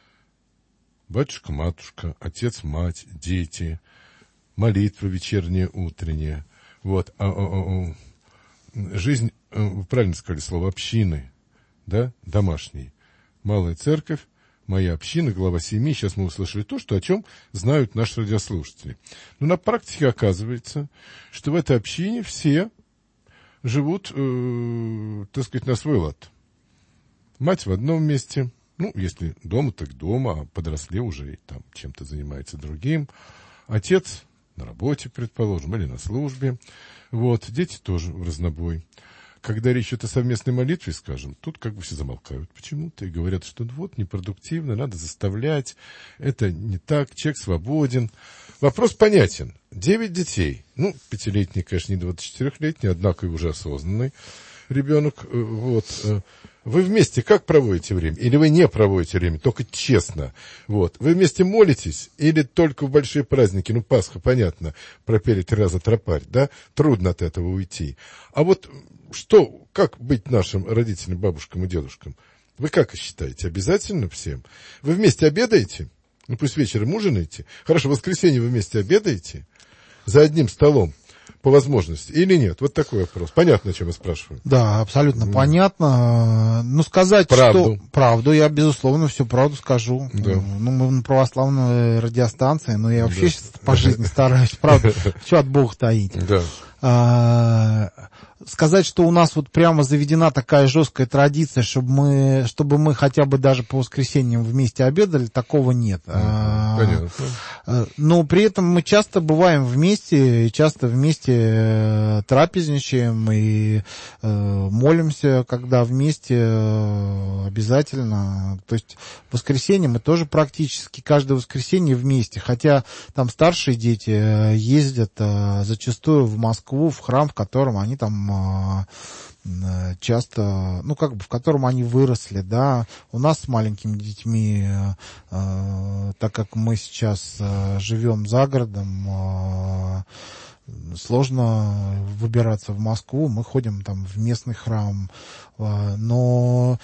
Батюшка, матушка, отец, мать, дети, молитва вечерняя, утренняя. Вот. А, а, а, жизнь, вы правильно сказали слово, общины, да, домашней. Малая церковь, моя община, глава семьи. Сейчас мы услышали то, что, о чем знают наши радиослушатели. Но на практике оказывается, что в этой общине все живут, э, так сказать, на свой лад. Мать в одном месте. Ну, если дома, так дома, а подросли уже и там чем-то занимается другим. Отец на работе, предположим, или на службе. Вот, дети тоже в разнобой. Когда речь идет о совместной молитве, скажем, тут как бы все замолкают почему-то и говорят, что вот, непродуктивно, надо заставлять, это не так, человек свободен. Вопрос понятен. Девять детей, ну, пятилетний, конечно, не двадцатичетырехлетний, однако и уже осознанный ребенок, вот. Вы вместе как проводите время? Или вы не проводите время, только честно? Вот. Вы вместе молитесь? Или только в большие праздники? Ну, Пасха, понятно, пропели три раза тропарь, да? Трудно от этого уйти. А вот что, как быть нашим родителям, бабушкам и дедушкам? Вы как считаете? Обязательно всем? Вы вместе обедаете? Ну, пусть вечером ужинаете. Хорошо, в воскресенье вы вместе обедаете? За одним столом? По возможности, или нет? Вот такой вопрос. Понятно, о чем я спрашиваю? Да, абсолютно mm. понятно. Ну, сказать, правду. что... Правду. Я, безусловно, всю правду скажу. Да. Ну, мы на православной радиостанции, но я вообще да. сейчас по жизни стараюсь, правда, что от Бога таить. Да. А, сказать, что у нас вот прямо заведена такая жесткая традиция, чтобы мы, чтобы мы хотя бы даже по воскресеньям вместе обедали, такого нет. Mm-hmm. Понятно. А, но при этом мы часто бываем вместе, и часто вместе трапезничаем и э, молимся, когда вместе э, обязательно. То есть в воскресенье мы тоже практически каждое воскресенье вместе, хотя там старшие дети ездят э, зачастую в Москву, в храм, в котором они там часто, ну, как бы, в котором они выросли, да. У нас с маленькими детьми, э, так как мы сейчас э, живем за городом, э, сложно выбираться в Москву, мы ходим там в местный храм, но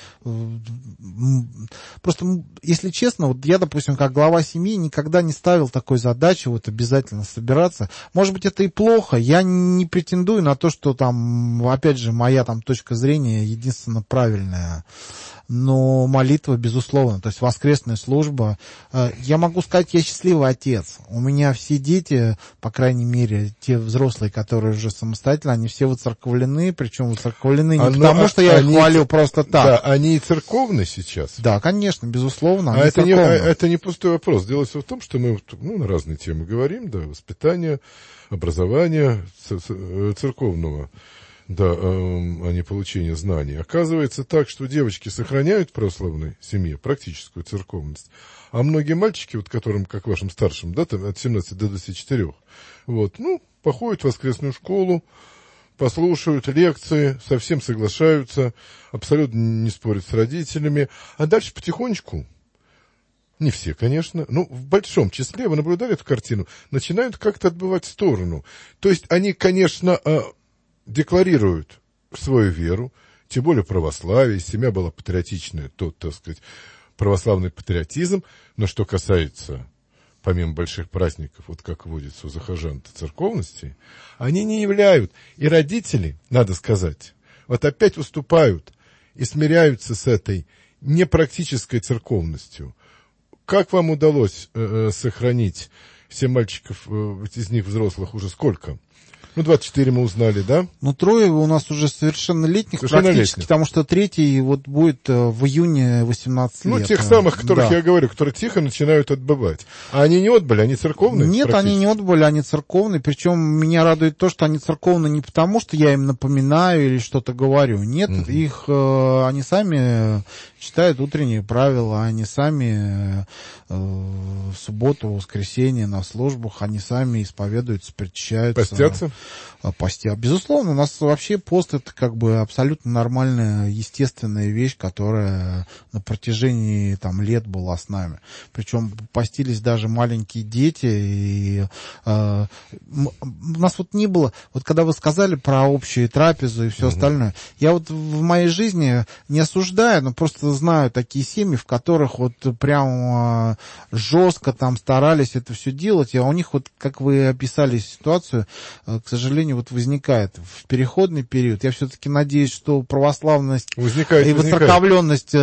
просто, если честно, вот я, допустим, как глава семьи никогда не ставил такой задачи вот обязательно собираться. Может быть, это и плохо, я не претендую на то, что там, опять же, моя там точка зрения единственно правильная. Но молитва, безусловно, то есть воскресная служба. Я могу сказать, я счастливый отец. У меня все дети, по крайней мере, те взрослые, которые уже самостоятельно, они все воцерковлены, причем воцерковлены не а, потому, что я их хвалю просто так. Да, они и церковны сейчас. Да, конечно, безусловно. А это не, это не пустой вопрос. Дело все в том, что мы ну, на разные темы говорим, да, воспитание, образование церковного. Да, э, а не получение знаний. Оказывается так, что девочки сохраняют в православной семье практическую церковность, а многие мальчики, вот которым, как вашим старшим, да, там, от семнадцати до двадцати четырёх, вот, ну, походят в воскресную школу, послушают лекции, совсем соглашаются, абсолютно не спорят с родителями, а дальше потихонечку, не все, конечно, но в большом числе, вы наблюдали эту картину, начинают как-то отбывать в сторону. То есть они, конечно, декларируют свою веру, тем более православие, семья была патриотичная, тот, так сказать, православный патриотизм, но что касается, помимо больших праздников, вот как водится у захожан церковности, они не являют, и родители, надо сказать, вот опять уступают и смиряются с этой непрактической церковностью. Как вам удалось э, сохранить все мальчиков, э, из них взрослых уже сколько? Ну, двадцать четыре мы узнали, да? Ну, трое у нас уже совершеннолетних, совершеннолетних. Практически, потому что третий вот будет в июне восемнадцать лет. Ну, тех самых, о которых да. я говорю, которые тихо начинают отбывать. А они не отбыли, они церковные? Нет, они не отбыли, они церковные. Причем меня радует то, что они церковные не потому, что я им напоминаю или что-то говорю. Нет, угу. их, э, они сами читают утренние правила, они сами э, в субботу, в воскресенье на службах, они сами исповедуются, причащаются. Постятся? Постя. Безусловно, у нас вообще пост — это как бы абсолютно нормальная, естественная вещь, которая на протяжении там лет была с нами. Причем постились даже маленькие дети. И, э, у нас вот не было, вот когда вы сказали про общую трапезу и все угу. остальное, я вот в моей жизни не осуждаю, но просто знаю такие семьи, в которых вот прям жестко там старались это все делать, а у них вот, как вы описали ситуацию, к сожалению, вот возникает в переходный период. Я все-таки надеюсь, что православность возникает, и возникает. воцерковленность,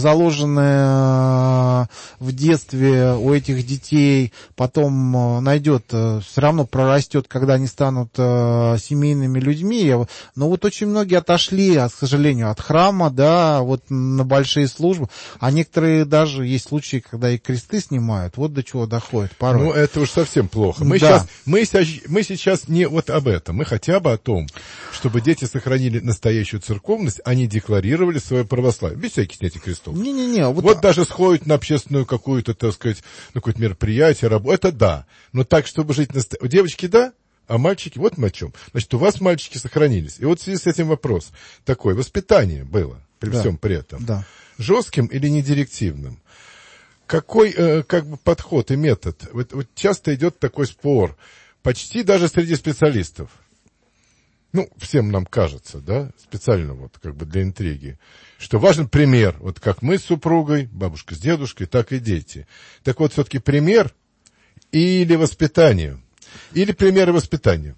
заложенная в детстве у этих детей, потом найдет, все равно прорастет, когда они станут семейными людьми. Но вот очень многие отошли, к сожалению, от храма, да, вот на большие службы, а некоторые даже есть случаи, когда и кресты снимают. Вот до чего доходит порой. Ну, это уж совсем плохо. Мы, да. сейчас, мы, мы сейчас не вот об этом. Мы хотя бы о том, чтобы дети сохранили настоящую церковность, они декларировали свое православие. Без всяких снятий крестов. Не-не-не. Вот, вот даже сходят на общественную какую-то, так сказать, на какое-то мероприятие, работу. Это да. Но так, чтобы жить настоящим. Девочки, да? А мальчики, вот мы о чем. Значит, у вас мальчики сохранились. И вот в связи с этим вопрос такой. Воспитание было при да. всем при этом. Да. Жестким или недирективным? Какой э, как бы подход и метод? Вот, вот часто идет такой спор, почти даже среди специалистов. Ну, всем нам кажется, да, специально вот как бы для интриги, что важен пример, вот как мы с супругой, бабушка с дедушкой, так и дети. Так вот, все-таки пример или воспитание? Или пример и воспитание?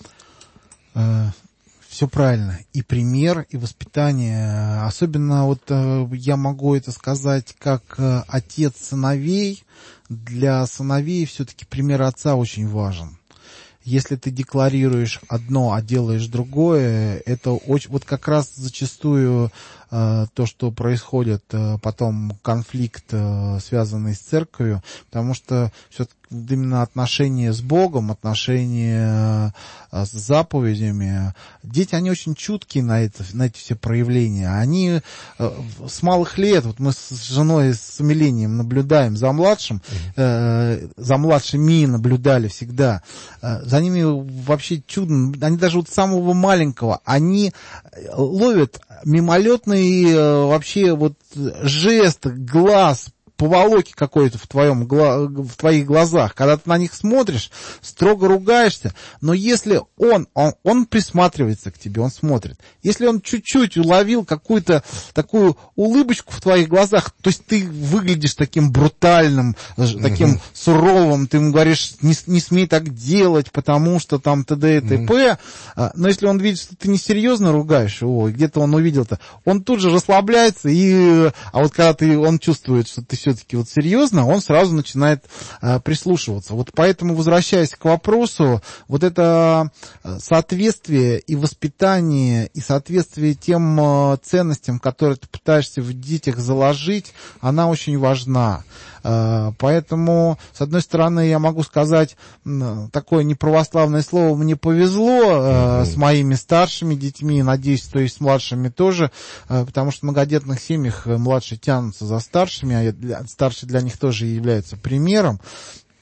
Все правильно. И пример, и воспитание. Особенно вот я могу это сказать как отец сыновей. Для сыновей все-таки пример отца очень важен. Если ты декларируешь одно, а делаешь другое, это очень... Вот как раз зачастую э, то, что происходит э, потом конфликт, э, связанный с церковью, потому что все-таки именно отношения с Богом, отношения э, с заповедями, дети, они очень чуткие на, это, на эти все проявления. Они э, с малых лет, вот мы с женой с умилением наблюдаем за младшим, э, за младшими наблюдали всегда, э, за ними вообще чудно, они даже вот самого маленького, они ловят мимолетный э, вообще вот жест, глаз, поволоки какой-то в твоем, в твоих глазах, когда ты на них смотришь, строго ругаешься, но если он, он, он присматривается к тебе, он смотрит, если он чуть-чуть уловил какую-то такую улыбочку в твоих глазах, то есть ты выглядишь таким брутальным, таким uh-huh. суровым, ты ему говоришь, не, не смей так делать, потому что там т.д. и т.п., uh-huh. но если он видит, что ты несерьезно ругаешь его, где-то он увидел-то, он тут же расслабляется, и, а вот когда ты, он чувствует, что ты все все-таки вот серьезно, он сразу начинает а, прислушиваться. Вот поэтому, возвращаясь к вопросу, вот это соответствие и воспитание, и соответствие тем а, ценностям, которые ты пытаешься в детях заложить, она очень важна. А, поэтому, с одной стороны, я могу сказать такое неправославное слово, мне повезло а, с моими старшими детьми, надеюсь, то есть с младшими тоже, а, потому что в многодетных семьях младшие тянутся за старшими, а для, старшие для них тоже являются примером.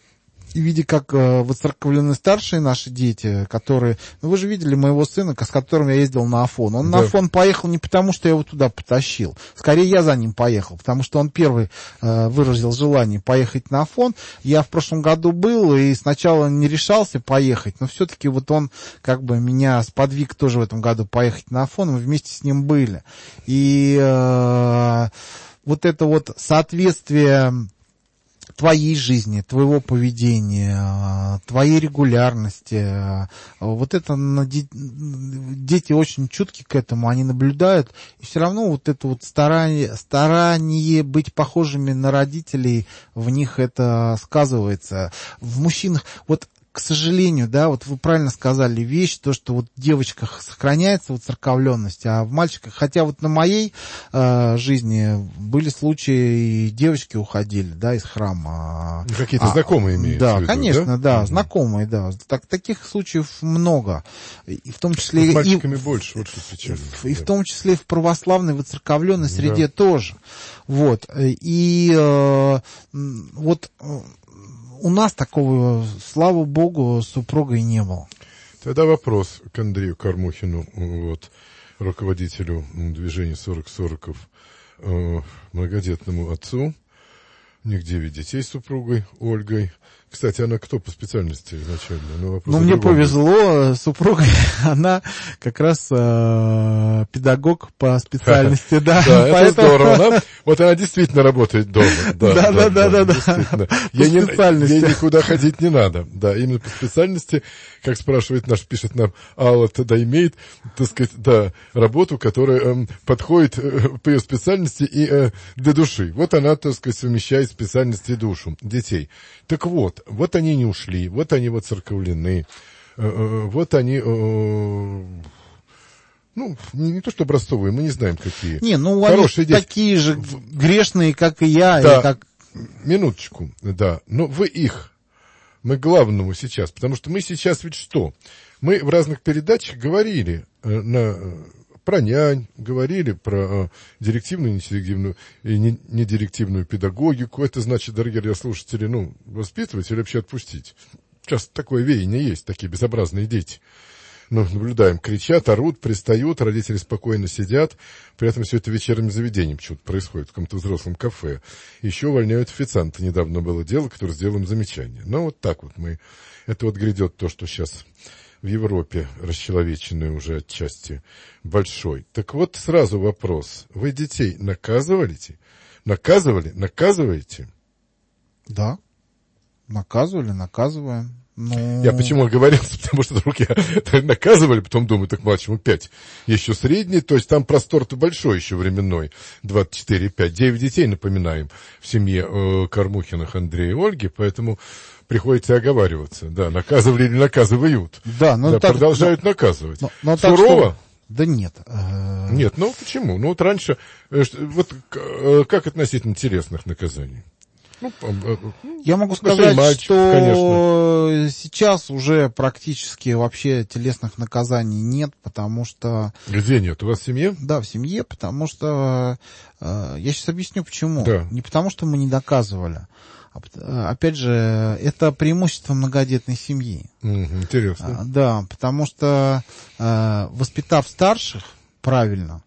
и видя, как э, воцерковлены старшие наши дети, которые... Ну, вы же видели моего сына, с которым я ездил на Афон. Он да. на Афон поехал не потому, что я его туда потащил. Скорее, я за ним поехал, потому что он первый э, выразил желание поехать на Афон. Я в прошлом году был, и сначала не решался поехать, но все-таки вот он как бы меня сподвиг тоже в этом году поехать на Афон. Мы вместе с ним были. И э, вот это вот соответствие... твоей жизни, твоего поведения, твоей регулярности. Вот это дети очень чутки к этому, они наблюдают, и все равно вот это вот старание, старание быть похожими на родителей, в них это сказывается. В мужчинах, вот к сожалению, да, вот вы правильно сказали вещь, то, что вот в девочках сохраняется вот церковленность, а в мальчиках, хотя вот на моей э, жизни были случаи, и девочки уходили, да, из храма. Какие-то а, знакомые имеют. Да, в виду, конечно, да, да угу. знакомые, да. Так, таких случаев много. И в том числе... С мальчиками и, больше, вот что печально. И да. в том числе в православной, воцерковленной среде да. тоже. Вот. И э, вот... У нас такого, слава богу, с супругой не было. Тогда вопрос к Андрею Кормухину, вот, руководителю движения сорок сороков, э, многодетному отцу. У них девять детей с супругой Ольгой. Кстати, она кто по специальности изначально? Ну, ну мне повезло, супруга, она как раз э, педагог по специальности, да. Да, это здорово. Вот она действительно работает дома. Да, да, да, да. Ей никуда ходить не надо. Да, именно по специальности, как спрашивает наш, пишет нам Алла, тогда имеет, так сказать, да, работу, которая подходит по ее специальности и для души. Вот она, так сказать, совмещает специальность и душу детей. Так вот, вот они не ушли, вот они воцерковлены, вот они, ну, не, не то что образцовые, мы не знаем какие. Не, ну, хорошие они дети. Такие же грешные, как и я. Да, или как... минуточку, да, но вы их, мы к главному сейчас, потому что мы сейчас ведь что? Мы в разных передачах говорили на... про нянь, говорили про э, директивную, недирективную и не, недирективную педагогику. Это значит, дорогие радиослушатели, ну, воспитывать или вообще отпустить. Сейчас такое веяние есть, такие безобразные дети. Ну, наблюдаем, кричат, орут, пристают, родители спокойно сидят. При этом все это вечерним заведением что-то происходит в каком-то взрослом кафе. Еще увольняют официанта. Недавно было дело, которое сделал им замечание. Ну, вот так вот мы... Это вот грядет то, что сейчас... в Европе, расчеловеченный уже отчасти большой. Так вот сразу вопрос. Вы детей наказывали? Наказывали? Наказываете? Да. Наказывали, наказываем. Ну... Я почему оговорился? Потому что вдруг я наказывали, потом думаю, так младшему пять. Еще средний, то есть там простор-то большой еще временной. двадцать четыре пять. девять детей, напоминаем, в семье э, Кормухиных Андрея и Ольги, поэтому... приходится оговариваться. Да, наказывали или наказывают. Да, но да, так, продолжают но, наказывать. Но, но сурово? Так, что... Да нет. Э... Нет, ну почему? Ну вот раньше, вот как относительно телесных наказаний? Ну, Я могу сказать, мальчиков, что конечно. Сейчас уже практически вообще телесных наказаний нет, потому что... Где нет? У вас в семье? Да, в семье, потому что... Э, я сейчас объясню, почему. Да. Не потому, что мы не доказывали. Опять же, это преимущество многодетной семьи. Mm, интересно. А, да, потому что э, воспитав старших правильно,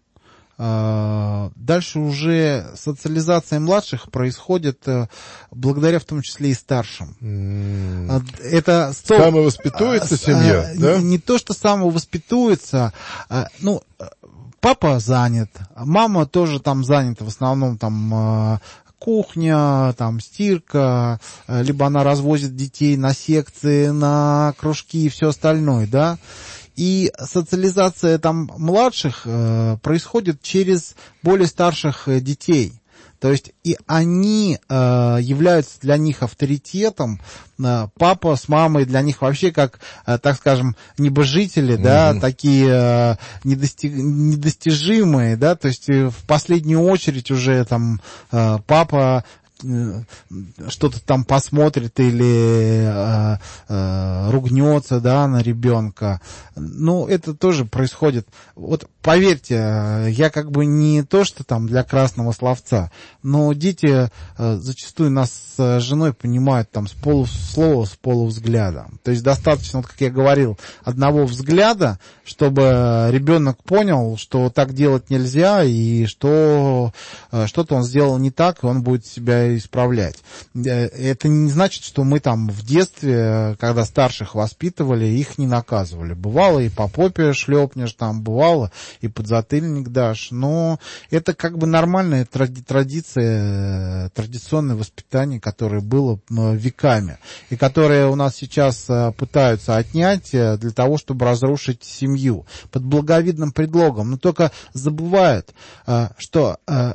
э, дальше уже социализация младших происходит э, благодаря в том числе и старшим. Mm. Это сто... Самовоспитуется семья, э, да? Не, не то, что самовоспитуется, э, ну... Папа занят, мама тоже там занята, в основном там кухня, там стирка, либо она развозит детей на секции, на кружки и все остальное, да. И социализация там младших э, происходит через более старших детей. То есть и они э, являются для них авторитетом. Э, папа с мамой для них вообще как, э, так скажем, небожители, mm-hmm. да, такие э, недостиг, недостижимые, да, то есть в последнюю очередь уже там э, папа что-то там посмотрит или э, э, ругнется, да, на ребенка. Ну, это тоже происходит. Вот поверьте, я как бы не то, что там для красного словца, но дети э, зачастую нас с женой понимают там с полуслова, с полувзгляда. То есть достаточно, вот, как я говорил, одного взгляда, чтобы ребенок понял, что так делать нельзя, и что э, что-то он сделал не так, и он будет себя исправлять. Это не значит, что мы там в детстве, когда старших воспитывали, их не наказывали. Бывало и по попе шлепнешь, там бывало и подзатыльник дашь, но это как бы нормальная тради- традиция, традиционное воспитание, которое было веками, и которое у нас сейчас пытаются отнять для того, чтобы разрушить семью под благовидным предлогом. Но только забывают, что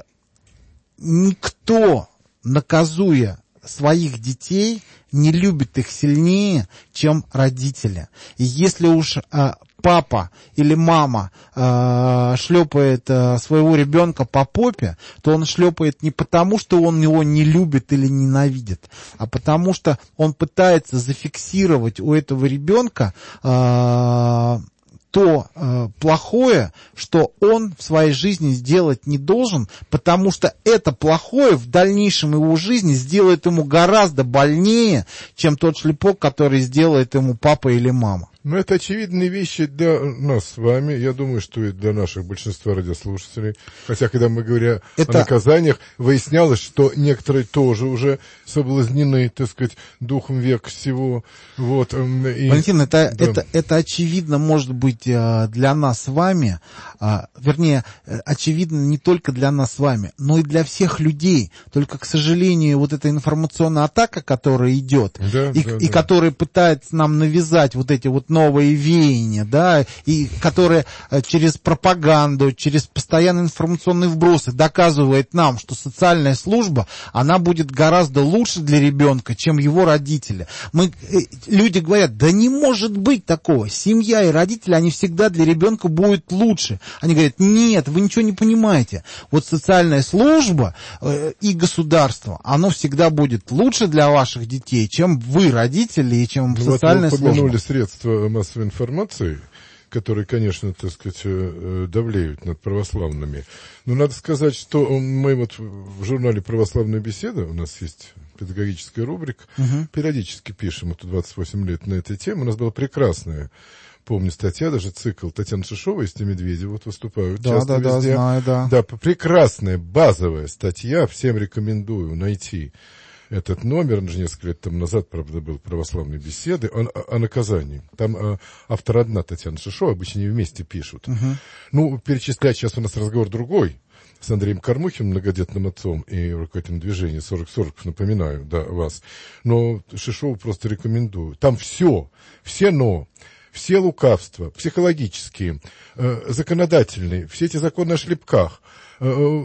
никто, наказуя своих детей, не любит их сильнее, чем родители. И если уж а, папа или мама а, шлепает а, своего ребенка по попе, то он шлепает не потому, что он его не любит или ненавидит, а потому что он пытается зафиксировать у этого ребенка а, то э, плохое, что он в своей жизни сделать не должен, потому что это плохое в дальнейшем его жизни сделает ему гораздо больнее, чем тот шлепок, который сделает ему папа или мама. Ну, это очевидные вещи для нас с вами. Я думаю, что и для наших большинства радиослушателей. Хотя, когда мы говорим это... о наказаниях, выяснялось, что некоторые тоже уже соблазнены, так сказать, духом века всего. Вот, и... Валентин, это, да. это, это очевидно может быть для нас с вами, вернее, очевидно не только для нас с вами, но и для всех людей. Только, к сожалению, вот эта информационная атака, которая идет, да, и, да, и да. которая пытается нам навязать вот эти вот новые веяния, да, и которые через пропаганду, через постоянные информационные вбросы доказывает нам, что социальная служба, она будет гораздо лучше для ребенка, чем его родители. Мы, люди говорят, да не может быть такого. Семья и родители, они всегда для ребенка будут лучше. Они говорят, нет, вы ничего не понимаете. Вот социальная служба э, и государство, оно всегда будет лучше для ваших детей, чем вы, родители, и чем ну, социальная вот вы упомянули служба. Средства массовой информации, которые, конечно, так сказать, давлеют над православными. Но надо сказать, что мы вот в журнале «Православная беседа», у нас есть педагогическая рубрика, угу. периодически пишем, это двадцать восемь лет на эту тему, у нас была прекрасная, помню, статья, даже цикл Татьяны Шишовой и Медведева вот выступают да, часто да, везде. Да, знаю, да. Да, прекрасная, базовая статья, всем рекомендую найти этот номер, он же несколько лет тому назад, правда, был «Православной беседы», о, о наказании. Там а, автор одна, Татьяна Шишова, обычно они вместе пишут. Uh-huh. Ну, перечислять сейчас у нас разговор другой, с Андреем Кормухиным, многодетным отцом и руководителем движения сорок сорок, напоминаю, да, вас. Но Шишову просто рекомендую. Там все, все «но». Все лукавства, психологические, э, законодательные, все эти законы о шлепках, э,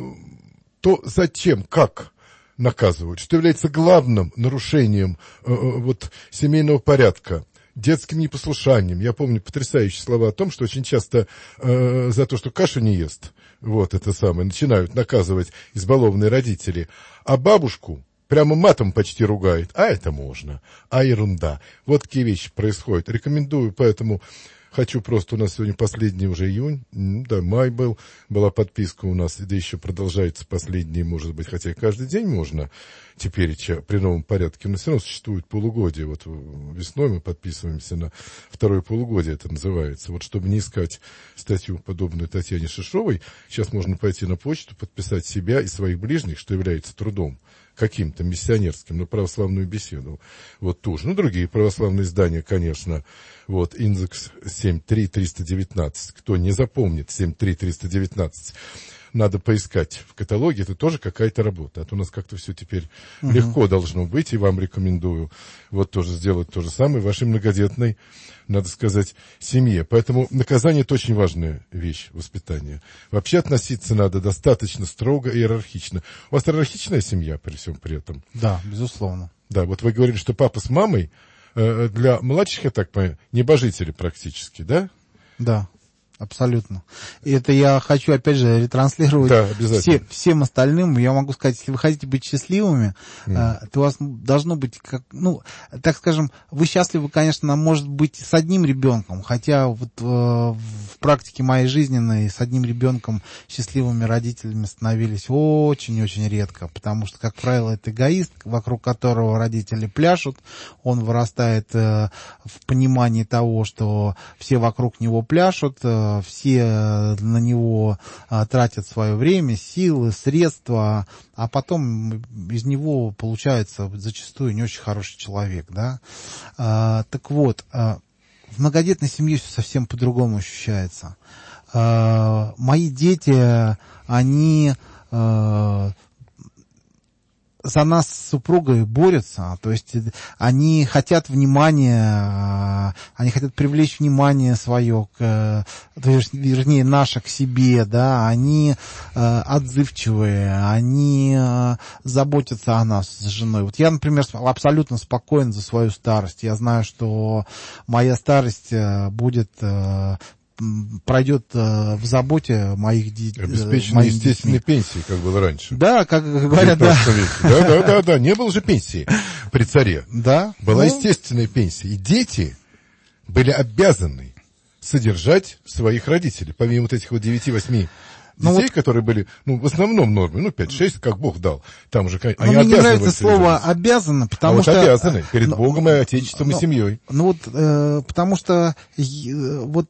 то зачем, как наказывают, что является главным нарушением э, вот, семейного порядка, детским непослушанием. Я помню потрясающие слова о том, что очень часто э, за то, что кашу не ест, вот это самое, начинают наказывать избалованные родители, а бабушку прямо матом почти ругает, а это можно, а ерунда. Вот такие вещи происходят. Рекомендую, поэтому... Хочу просто, у нас сегодня последний уже июнь, да, май был, была подписка у нас, да еще продолжается последний, может быть, хотя и каждый день можно, теперь при новом порядке, но все равно существует полугодие, вот весной мы подписываемся на второе полугодие, это называется, вот чтобы не искать статью, подобную Татьяне Шишовой, сейчас можно пойти на почту, подписать себя и своих ближних, что является трудом каким-то миссионерским, на православную беседу, вот тоже, ну, другие православные издания, конечно, вот, индекс семь три триста девятнадцать, кто не запомнит семь три триста девятнадцать, надо поискать в каталоге, это тоже какая-то работа, а то у нас как-то все теперь uh-huh. легко должно быть, и вам рекомендую вот тоже сделать то же самое в вашей многодетной, надо сказать, семье. Поэтому наказание – это очень важная вещь воспитания. Вообще относиться надо достаточно строго и иерархично. У вас иерархичная семья при всем при этом? Да, безусловно. Да, вот вы говорили, что папа с мамой э, для младших, я так понимаю, небожители практически, да? Да. Абсолютно. И это я хочу, опять же, ретранслировать да, все, всем остальным. Я могу сказать, если вы хотите быть счастливыми, mm. то у вас должно быть, как, ну, так скажем, вы счастливы, конечно, может быть, с одним ребенком, хотя вот э, в практике моей жизненной с одним ребенком счастливыми родителями становились очень-очень редко, потому что, как правило, это эгоист, вокруг которого родители пляшут, он вырастает э, в понимании того, что все вокруг него пляшут, э, все на него а, тратят свое время, силы, средства, а потом из него получается зачастую не очень хороший человек, да. А, так вот, а, в многодетной семье все совсем по-другому ощущается. А, мои дети, они а, за нас с супругой борются, то есть они хотят внимания, они хотят привлечь внимание свое, к, вернее, наше к себе, да, они э, отзывчивые, они э, заботятся о нас с женой. Вот я, например, абсолютно спокоен за свою старость. Я знаю, что моя старость будет... Э, пройдет э, в заботе моих детей. Обеспеченной естественной пенсией, как было раньше. Да, как говорят, да. Да, да, да, да, не было же пенсии при царе. Да. Была ну... естественная пенсия. И дети были обязаны содержать своих родителей, помимо вот этих вот девяти-восьми детей, ну, вот, которые были, ну, в основном нормы, ну, пять-шесть, как Бог дал. Там же, ну, они мне не нравится слово «обязаны», потому а что... вот обязаны, перед ну, Богом и Отечеством ну, и семьей. Ну, вот, э, потому что э, вот...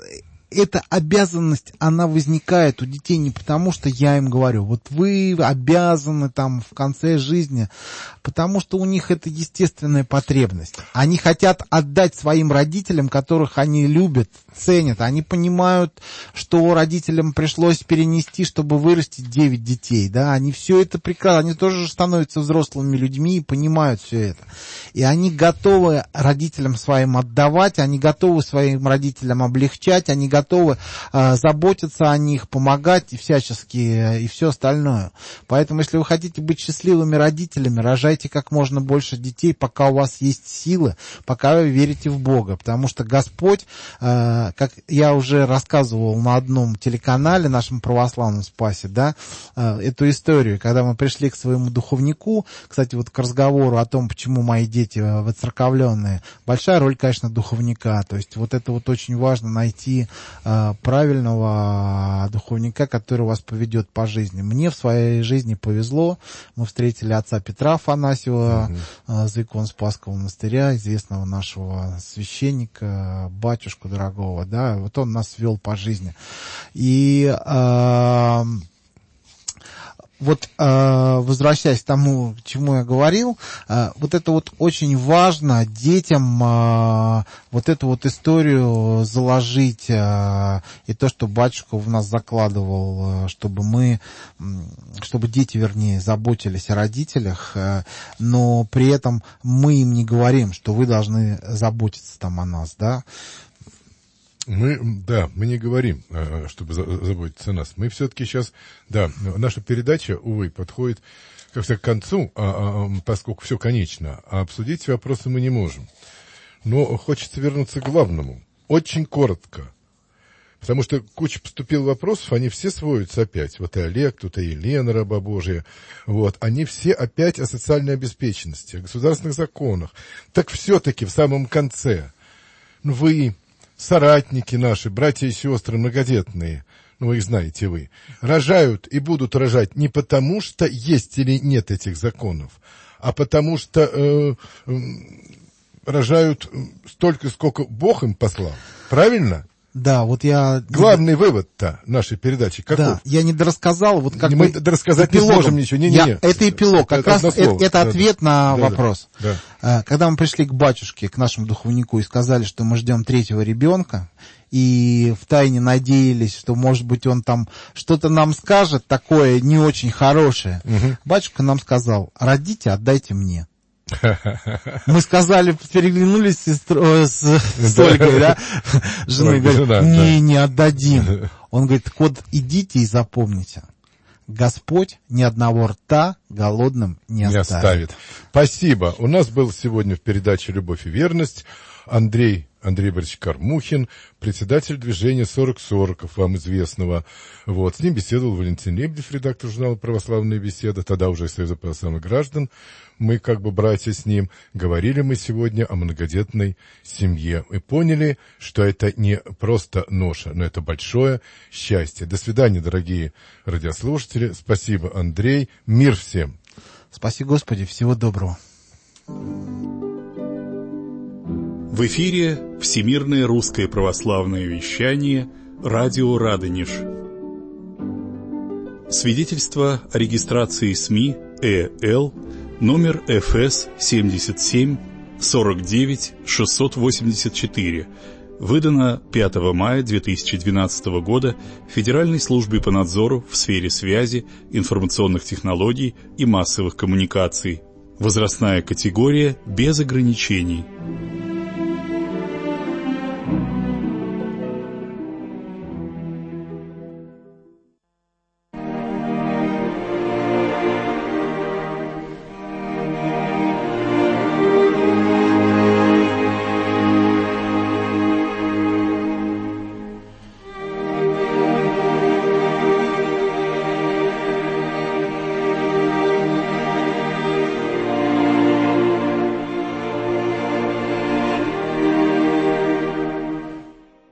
эта обязанность, она возникает у детей не потому, что я им говорю, вот вы обязаны там в конце жизни, потому что у них это естественная потребность. Они хотят отдать своим родителям, которых они любят, ценят. Они понимают, что родителям пришлось перенести, чтобы вырастить девять детей. Да? Они все это прекрасно, они тоже становятся взрослыми людьми и понимают все это. И они готовы родителям своим отдавать, они готовы своим родителям облегчать, они готовы э, заботиться о них, помогать и всячески, э, и все остальное. Поэтому, если вы хотите быть счастливыми родителями, рожайте как можно больше детей, пока у вас есть силы, пока вы верите в Бога. Потому что Господь, э, как я уже рассказывал на одном телеканале, нашем православном Спасе, да, э, эту историю, когда мы пришли к своему духовнику, кстати, вот к разговору о том, почему мои дети воцерковленные, большая роль, конечно, духовника. То есть вот это вот очень важно найти э, правильного духовника, который вас поведет по жизни. Мне в своей жизни повезло. Мы встретили отца Петра Афанасьева, mm-hmm. э, заикон Спасского монастыря, известного нашего священника, батюшку дорогого, да, вот он нас вел по жизни. И э, вот, э, возвращаясь к тому, к чему я говорил, э, вот это вот очень важно детям э, вот эту вот историю заложить, э, и то, что батюшка в нас закладывал, э, чтобы мы, чтобы дети, вернее, заботились о родителях, э, но при этом мы им не говорим, что вы должны заботиться там о нас, да. Мы, да, мы не говорим, чтобы заботиться о нас. Мы все-таки сейчас, да, наша передача, увы, подходит как-то к концу, а, а, поскольку все конечно, а обсудить все вопросы мы не можем. Но хочется вернуться к главному. Очень коротко. Потому что куча поступила вопросов, они все сводятся опять. Вот и Олег, тут и Елена, раба Божия. Вот, они все опять о социальной обеспеченности, о государственных законах. Так все-таки в самом конце, ну, вы... соратники наши, братья и сестры многодетные, ну, вы их знаете вы, рожают и будут рожать не потому, что есть или нет этих законов, а потому что э, э, рожают столько, сколько Бог им послал. Правильно? Да, вот я... Главный вывод-то нашей передачи каков? Да, я не дорассказал, вот как мы бы... дорассказать эпилогом. Не сможем ничего. Не, не, не. Это эпилог, как это раз это, это да, ответ да, на да, вопрос. Да, да. Когда мы пришли к батюшке, к нашему духовнику, и сказали, что мы ждем третьего ребенка, и втайне надеялись, что, может быть, он там что-то нам скажет такое не очень хорошее, угу. Батюшка нам сказал: родите, отдайте мне. Мы сказали, переглянулись с, с, с Ольгой, да, женой, говорит, не, не отдадим. Он говорит: так вот, идите и запомните, Господь ни одного рта голодным не оставит. не оставит. Спасибо. У нас был сегодня в передаче «Любовь и верность» Андрей Андрей Борисович Кормухин, председатель движения сорок сорок, вам известного. Вот. С ним беседовал Валентин Лебедев, редактор журнала «Православная беседа», тогда уже Союза православных граждан. Мы как бы братья с ним. Говорили мы сегодня о многодетной семье. И поняли, что это не просто ноша, но это большое счастье. До свидания, дорогие радиослушатели. Спасибо, Андрей. Мир всем. Спаси Господи. Всего доброго. В эфире Всемирное русское православное вещание «Радио Радонеж». Свидетельство о регистрации СМИ ЭЛ номер эф эс семьдесят семь сорок девять шестьсот восемьдесят четыре, выдано пятого мая две тысячи двенадцатого года Федеральной службой по надзору в сфере связи, информационных технологий и массовых коммуникаций. Возрастная категория без ограничений.